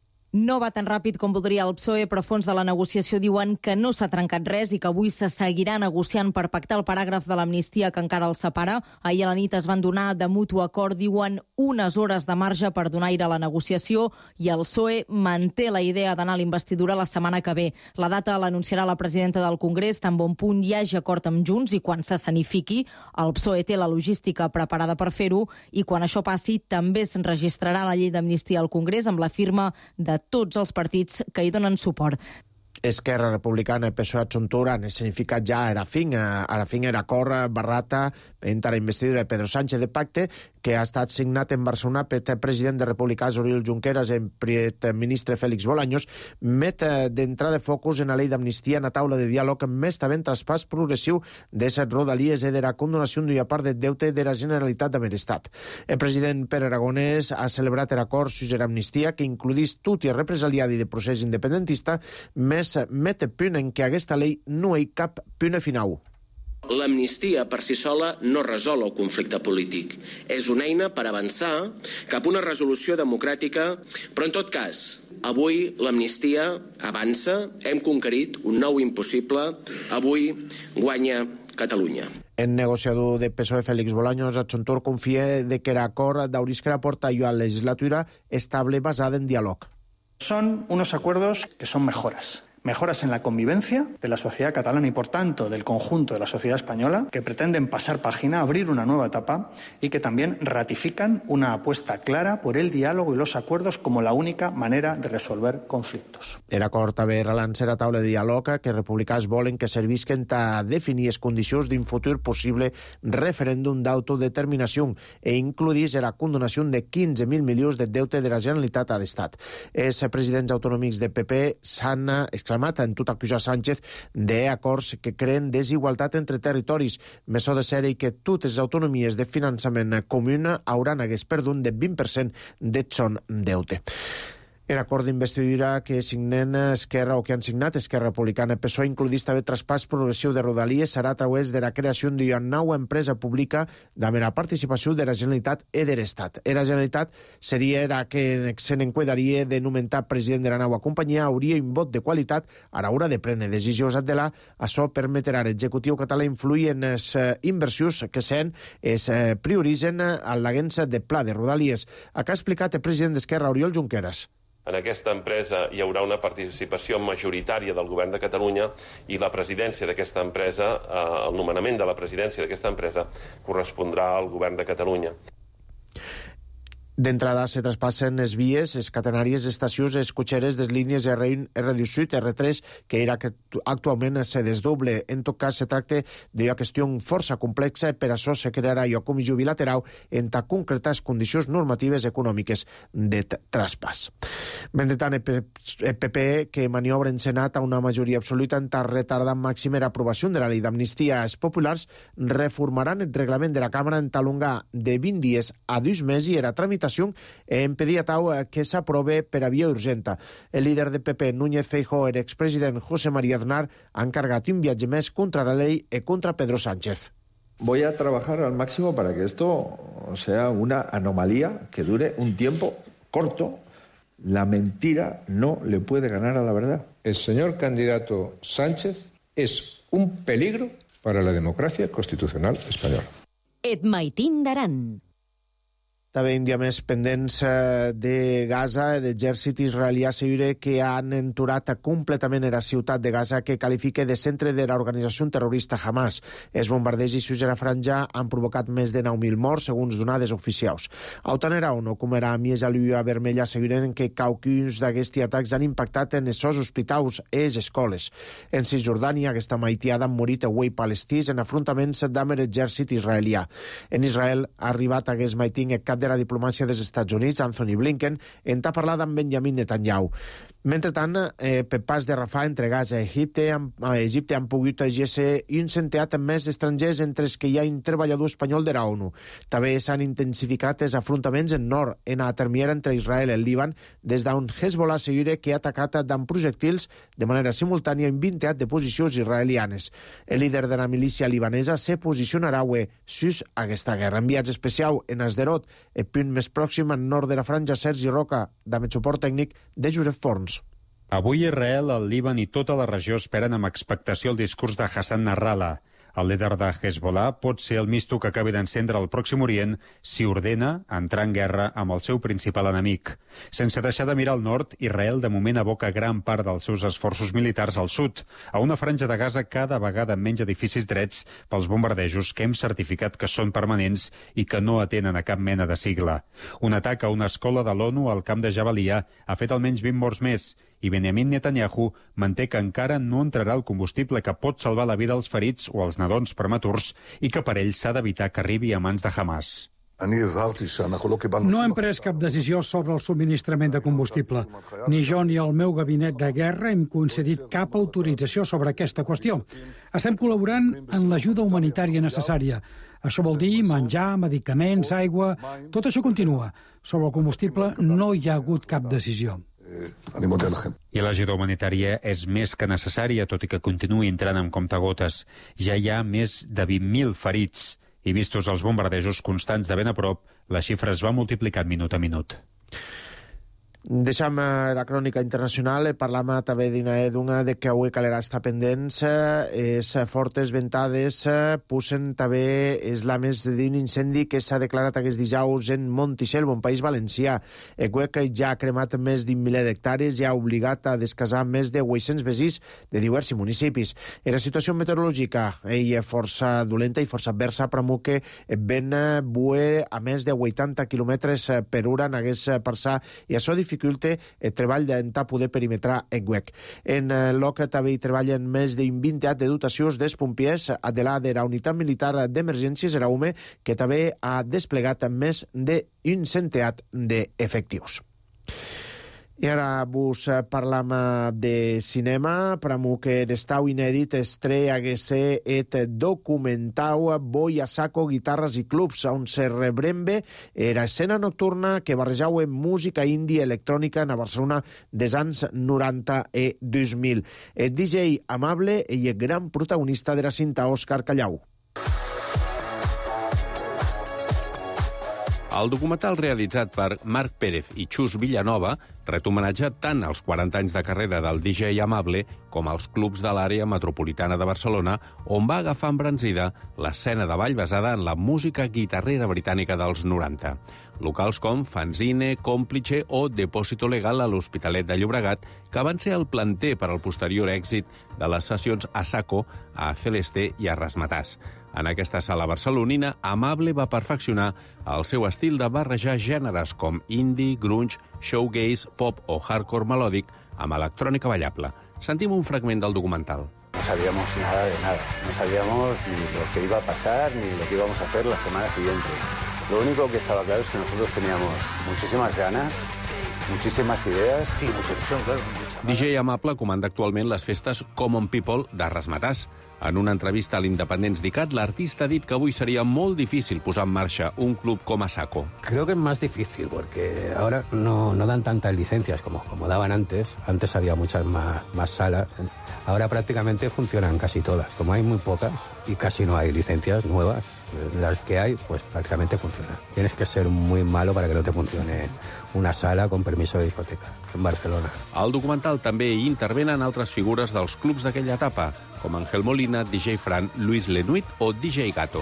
No va tan ràpid com voldria el PSOE, però fons de la negociació diuen que no s'ha trencat res i que avui se seguirà negociant per pactar el paràgraf de l'amnistia que encara els separa. Ahir a la nit es van donar de mutu acord, diuen, unes hores de marge per donar aire a la negociació i el PSOE manté la idea d'anar a l'investidura la setmana que ve. La data l'anunciarà la presidenta del Congrés, tan bon punt hi hagi acord amb Junts i quan s'escenifiqui. El PSOE té la logística preparada per fer-ho i quan això passi també es registrarà la llei d'amnistia al Congrés amb la firma de tots els partits que hi donen suport. Esquerra Republicana i PSOE adjuntura han escenificat ja a la fin era acord barrata entre la investidura de Pedro Sánchez de pacte que ha estat signat en Barcelona per el president de Republicans Oriol Junqueras i el ministre Félix Bolaños, met d'entrada de focus en la llei d'amnistia en la taula de diàleg més també en traspàs progressiu de les rodalies i de la condonació d'una part del deute de la Generalitat de l'Estat. El president Pere Aragonès ha celebrat l'acord sobre l'amnistia que includís tot i el represaliat de procés independentista, més mete punt en que aquesta llei no hi cap punt final. L'amnistia per si sola no resol el conflicte polític. És una eina per avançar cap a una resolució democràtica, però en tot cas, avui l'amnistia avança, hem conquerit un nou impossible, avui guanya Catalunya. El negociador de PSOE, Félix Bolaños, adjuntor confia de que l'acord d'Aurisque la porta a la legislatura estable basada en diàleg. Son unos acuerdos que son mejoras mejoras en la convivencia de la sociedad catalana y, por tanto, del conjunto de la sociedad española, que pretenden pasar página, abrir una nueva etapa y que también ratifican una apuesta clara por el diálogo y los acuerdos como la única manera de resolver conflictos. L'acord també relança la taula de diàleg que els republicans volen que servisquen a definir les condicions d'un futur possible referèndum d'autodeterminació e includís la condonació de 15.000 milions de deute de la Generalitat a l'Estat. Els presidents autonòmics de PP s'han exclamat en tot acusar Sánchez d'acords que creen desigualtat entre territoris, més de ser que totes les autonomies de finançament comú hauran hagués perdut de 20% de son deute. L'acord d'investidura que signen Esquerra o que han signat Esquerra Republicana i PSOE includís també traspàs progressiu de Rodalies serà a través de la creació d'una nova empresa pública amb la participació de la Generalitat i de l'Estat. La Generalitat seria la que se n'encuidaria de nomentar president de la nova companyia, hauria un vot de qualitat a l'hora de prendre decisions de la. Això permetrà a l'executiu català influir en les inversions que es prioritzen a l'agència de pla de Rodalies. Acá ha explicat el president d'Esquerra, Oriol Junqueras. En aquesta empresa hi haurà una participació majoritària del govern de Catalunya i la presidència d'aquesta empresa, el nomenament de la presidència d'aquesta empresa correspondrà al govern de Catalunya. D'entrada se traspassen les vies, les catenàries, estacions, les cotxeres de les línies R1, R3, que era que actualment se desdoble. En tot cas, se tracta d'una qüestió força complexa i per això se crearà una comissió bilateral en concretar les condicions normatives econòmiques de traspàs. Mentrestant, el PP, que maniobra en Senat a una majoria absoluta en retardar màxim l'aprovació de la llei d'amnistia, els populars reformaran el reglament de la Càmera en talongar de 20 dies a 2 mesos i era tramitat impedia que s'aprove per a via urgenta. El líder de PP, Núñez Feijóo, el expresident José María Aznar, ha encargat un viatge més contra la ley y contra Pedro Sánchez. Voy a trabajar al máximo para que esto sea una anomalía que dure un tiempo corto. La mentira no le puede ganar a la verdad. El señor candidato Sánchez es un peligro para la democracia constitucional española. Et maitín d'Aran. També un dia més pendents de Gaza, l'exèrcit israelià assegura que han enturat completament la ciutat de Gaza, que qualifica de centre de l'organització terrorista Hamas. Els bombardejos a la franja han provocat més de 9.000 morts, segons donades oficials. Autant era ONU com era Mies a l'Ulla Vermella asseguren que qualcuns d'aquests atacs han impactat en els hospitals i les escoles. En Cisjordània, aquesta maitiada han morit avui palestins en afrontaments amb l'exèrcit israelià. En Israel ha arribat aquest maitín el cap de la diplomàcia dels Estats Units, Anthony Blinken, en ha parlat amb Benjamin Netanyahu. Mentrestant, per pas de Rafah, entre Gaza i Egipte han pogut agir-se un centenar més estrangers entre els que hi ha un treballador espanyol de la ONU. També s'han intensificat els afrontaments en nord, en la termiera entre Israel i el Líban, des d'on Hezbollah assegura que ha atacat amb projectils de manera simultània en 20 de posicions israelianes. El líder de la milícia libanesa se posicionarà sus aquesta guerra. Enviats especial en Asderot, el punt més pròxim en nord de la franja, Sergi Roca, amb el suport tècnic de Josep Forns. Avui Israel, el Líban i tota la regió esperen amb expectació el discurs de Hassan Nasrallah. El líder de Hezbollah pot ser el misto que acabi d'encendre el Pròxim Orient si ordena entrar en guerra amb el seu principal enemic. Sense deixar de mirar al nord, Israel de moment aboca gran part dels seus esforços militars al sud, a una franja de Gaza cada vegada menys edificis drets pels bombardejos que hem certificat que són permanents i que no atenen a cap mena de sigla. Un atac a una escola de l'ONU al camp de Jabalia ha fet almenys 20 morts més, i Benjamin Netanyahu manté que encara no entrarà el combustible que pot salvar la vida als ferits o als nadons prematurs i que per ell s'ha d'evitar que arribi a mans de Hamas. No hem pres cap decisió sobre el subministrament de combustible. Ni jo ni el meu gabinet de guerra hem concedit cap autorització sobre aquesta qüestió. Estem col·laborant en l'ajuda humanitària necessària. Això vol dir menjar, medicaments, aigua... Tot això continua. Sobre el combustible no hi ha hagut cap decisió. I l'ajuda humanitària és més que necessària, tot i que continuï entrant amb comptagotes. Ja hi ha més de 20.000 ferits i vistos els bombardejos constants de ben a prop, la xifra es va multiplicant minut a minut. Deixam la crònica internacional, parlam també d'una de que avui calerà estar pendents, és fortes ventades, pussen també eslames d'un incendi que s'ha declarat aquest dijous en Montixelvo, en País Valencià. Que ja ha cremat més d'un miler d'hectàrees i ha obligat a descasar més de 800 veïns de diversos municipis. La situació meteorològica és força dolenta i força adversa, però que vent bue a més de 80 km per hora en aquest parçà, i això dificulta el treball d'entà poder perimetrar Eguec. En l'OC també hi treballen més de 20 de dotacions dels pompiers de la unitat militar d'emergències ERAUME, que també ha desplegat més d'un centenar d'efectius. I ara vos parlam de cinema, però que d'estau inèdit estreia-se et documentau Boi a Saco, guitarres i clubs, on se rebrembe era escena nocturna que barrejau en música indie electrònica en Barcelona des anys 90 i 2000. El DJ Amable i el gran protagonista de la cinta, Òscar Callau. El documental realitzat per Marc Pérez i Xus Villanova ret homenatjat tant als 40 anys de carrera del DJ Amable com als clubs de l'àrea metropolitana de Barcelona, on va agafar embranzida l'escena de ball basada en la música guitarrera britànica dels 90. Locals com Fanzine, Còmplice o Depósito Legal a l'Hospitalet de Llobregat, que van ser el planter per al posterior èxit de les sessions a Saco, a Celeste i a Rasmatàs. En aquesta sala barcelonina, Amable va perfeccionar el seu estil de barrejar gèneres com indie, grunge, showgaze, pop o hardcore melòdic amb electrònica ballable. Sentim un fragment del documental. No sabíamos nada de nada. No sabíamos ni lo que iba a pasar ni lo que íbamos a hacer la semana siguiente. Lo único que estaba claro es que nosotros teníamos muchísimas ganas, muchísimas ideas y mucha ilusión, claro. DJ Amable comanda actualment les festes Common People de Rasmatàs. En una entrevista a l'Independents Dicat, l'artista ha dit que avui seria molt difícil posar en marxa un club com a Saco. Creo que es más difícil porque ahora no dan tantas licencias como daban antes. Antes había muchas más salas. Ahora prácticamente funcionan casi todas. Como hay muy pocas y casi no hay licencias nuevas, las que hay, pues prácticamente funcionan. Tienes que ser muy malo para que no te funcione una sala con permiso de discoteca en Barcelona. Al documental també hi intervenen altres figures dels clubs d'aquella etapa, com Ángel Molina, DJ Fran, Luis Lenuit o DJ Gato.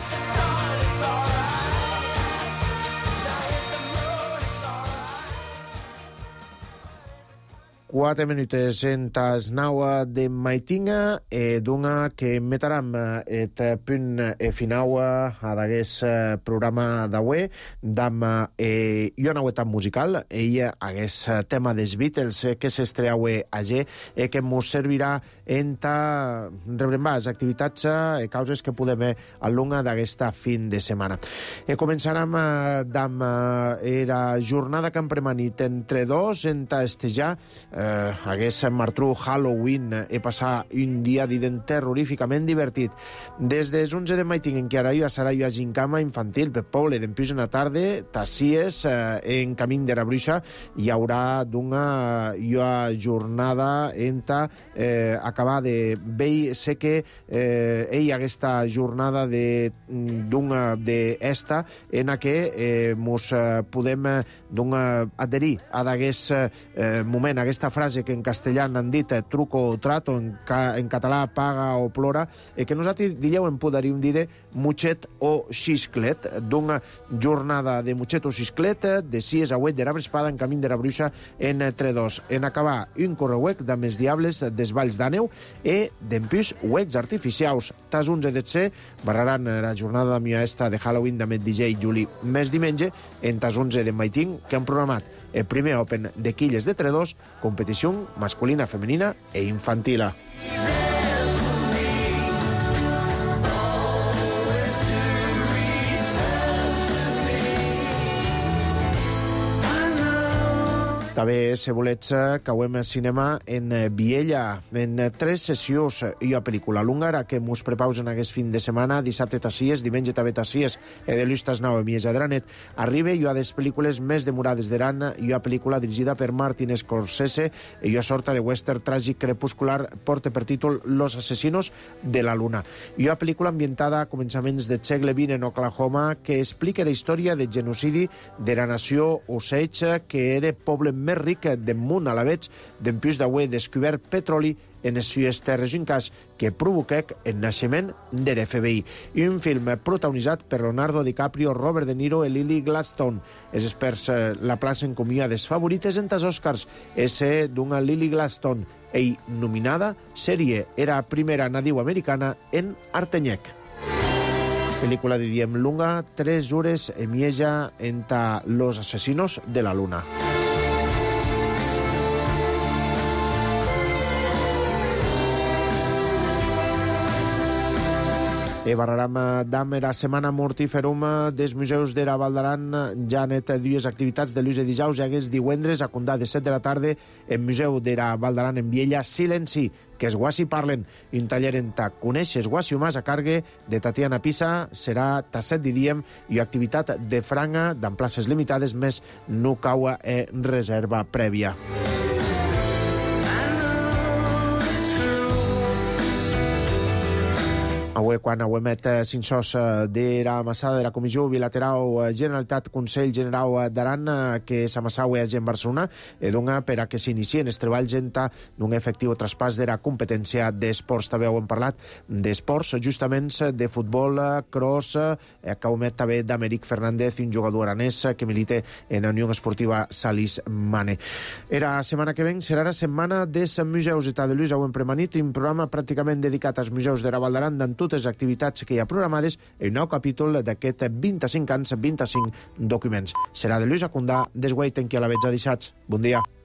Quatre minuts en tas naua de maitinga, d'una que metaram et punt finaua a d'aguest programa d'avui, d'am una auetat musical, i aguest tema dels Beatles que s'estreaue allí, que mos servirà en ta rebrembar les activitats i causes que podem a l'unga d'aguesta fin de setmana. Començarem d'am era jornada que han premanit entre dos en ta estejar hagués martru Halloween i passar un dia d'ident terroríficament divertit. Des des 11 de maig en que ara serà una gincama infantil per poble d'empús una tarda, tassies en camí de la bruixa, hi haurà d'una jornada enta acabar de vell. Sé que aquesta jornada d'esta en a que mos podem adherir a d'aquest moment, aquesta frase que en castellà han dit truco o trato, en català paga o plora, que nosaltres diríeu en podríem dir mutxet o xisclet, d'una jornada de mutxet o xisclet de 6 a 8 de la vesprada en camí de la bruixa entre dos, en acabar un correuec de més diables des valls d'àneu i d'empús uecs artificials. Tas 11 de ser barraran la jornada de miaesta de Halloween de DJ Juli més diumenge en tas 11 de maitín que han programat el primer Open de quilles de Tredós, competició masculina, femenina e infantila. També, si volets, cauem cinema en Viella, en 3 sessions i una pel·lícula l'húngara que mos prepausen aquest fin de setmana, dissabte tassies, diumenge també tassies, de l'Ustas Nau i Mies Adranet. Arriba i una de les pel·lícules més demorades d'Iran i una pel·lícula dirigida per Martin Scorsese i una sorta de western tràgic crepuscular porta per títol Los asesinos de la luna. I una pel·lícula ambientada a començaments del segle XX en Oklahoma que explica la història del genocidi de la nació Osage, que era poble més ric del món a la vez, dempuix d'haver descobert petroli en les sues terres incas, que provoquec el naixement de l'FBI. I un film protagonitzat per Leonardo DiCaprio, Robert De Niro i Lily Gladstone. Els experts la placen com una de les favorites en els Oscars, és d'una Lily Gladstone. Ell nominada, sèrie era primera nadiu americana en artenyec. Pel·lícula de diem lunga, 3 hores emieja entre los asesinos de la luna. Barraram damb era setmana mortíferum dels museus d'era Val d'Aran. Ja net dues activitats de l'ús de dijous i hagués divendres a condar de 7 de la tarda en museu d'era Val d'Aran en Viella Silenci, que es guasi parlen. Un taller en ta coneixes guasi humàs a cargue de Tatiana Pisa serà tasset de diem i activitat de franga d'en places limitades més no caua reserva prèvia. Avui, quan met cinsos d'era amassada de la Comissió Bilateral Generalitat-Consell General d'Aran, que s'amassau a en Barcelona, dona per a que s'inicien els treballs d'un efectiu traspàs d'era competència d'esports. També ho hem parlat d'esports, justament de futbol, cross, que ho met també d'Améric Fernández, un jugador aranès que milita en la Unió Esportiva Salís Mane. Era setmana que ven, serà la setmana dels museus i de l'ús, ho hem premanit, un programa pràcticament dedicat als museus d'era Val d'Aran, d'en totes les activitats que hi ha programades, el nou capítol d'aquest 25 anys, 25 documents. Serà de Lluís Acundà, desguaiten qui a la vetja deixats. Bon dia.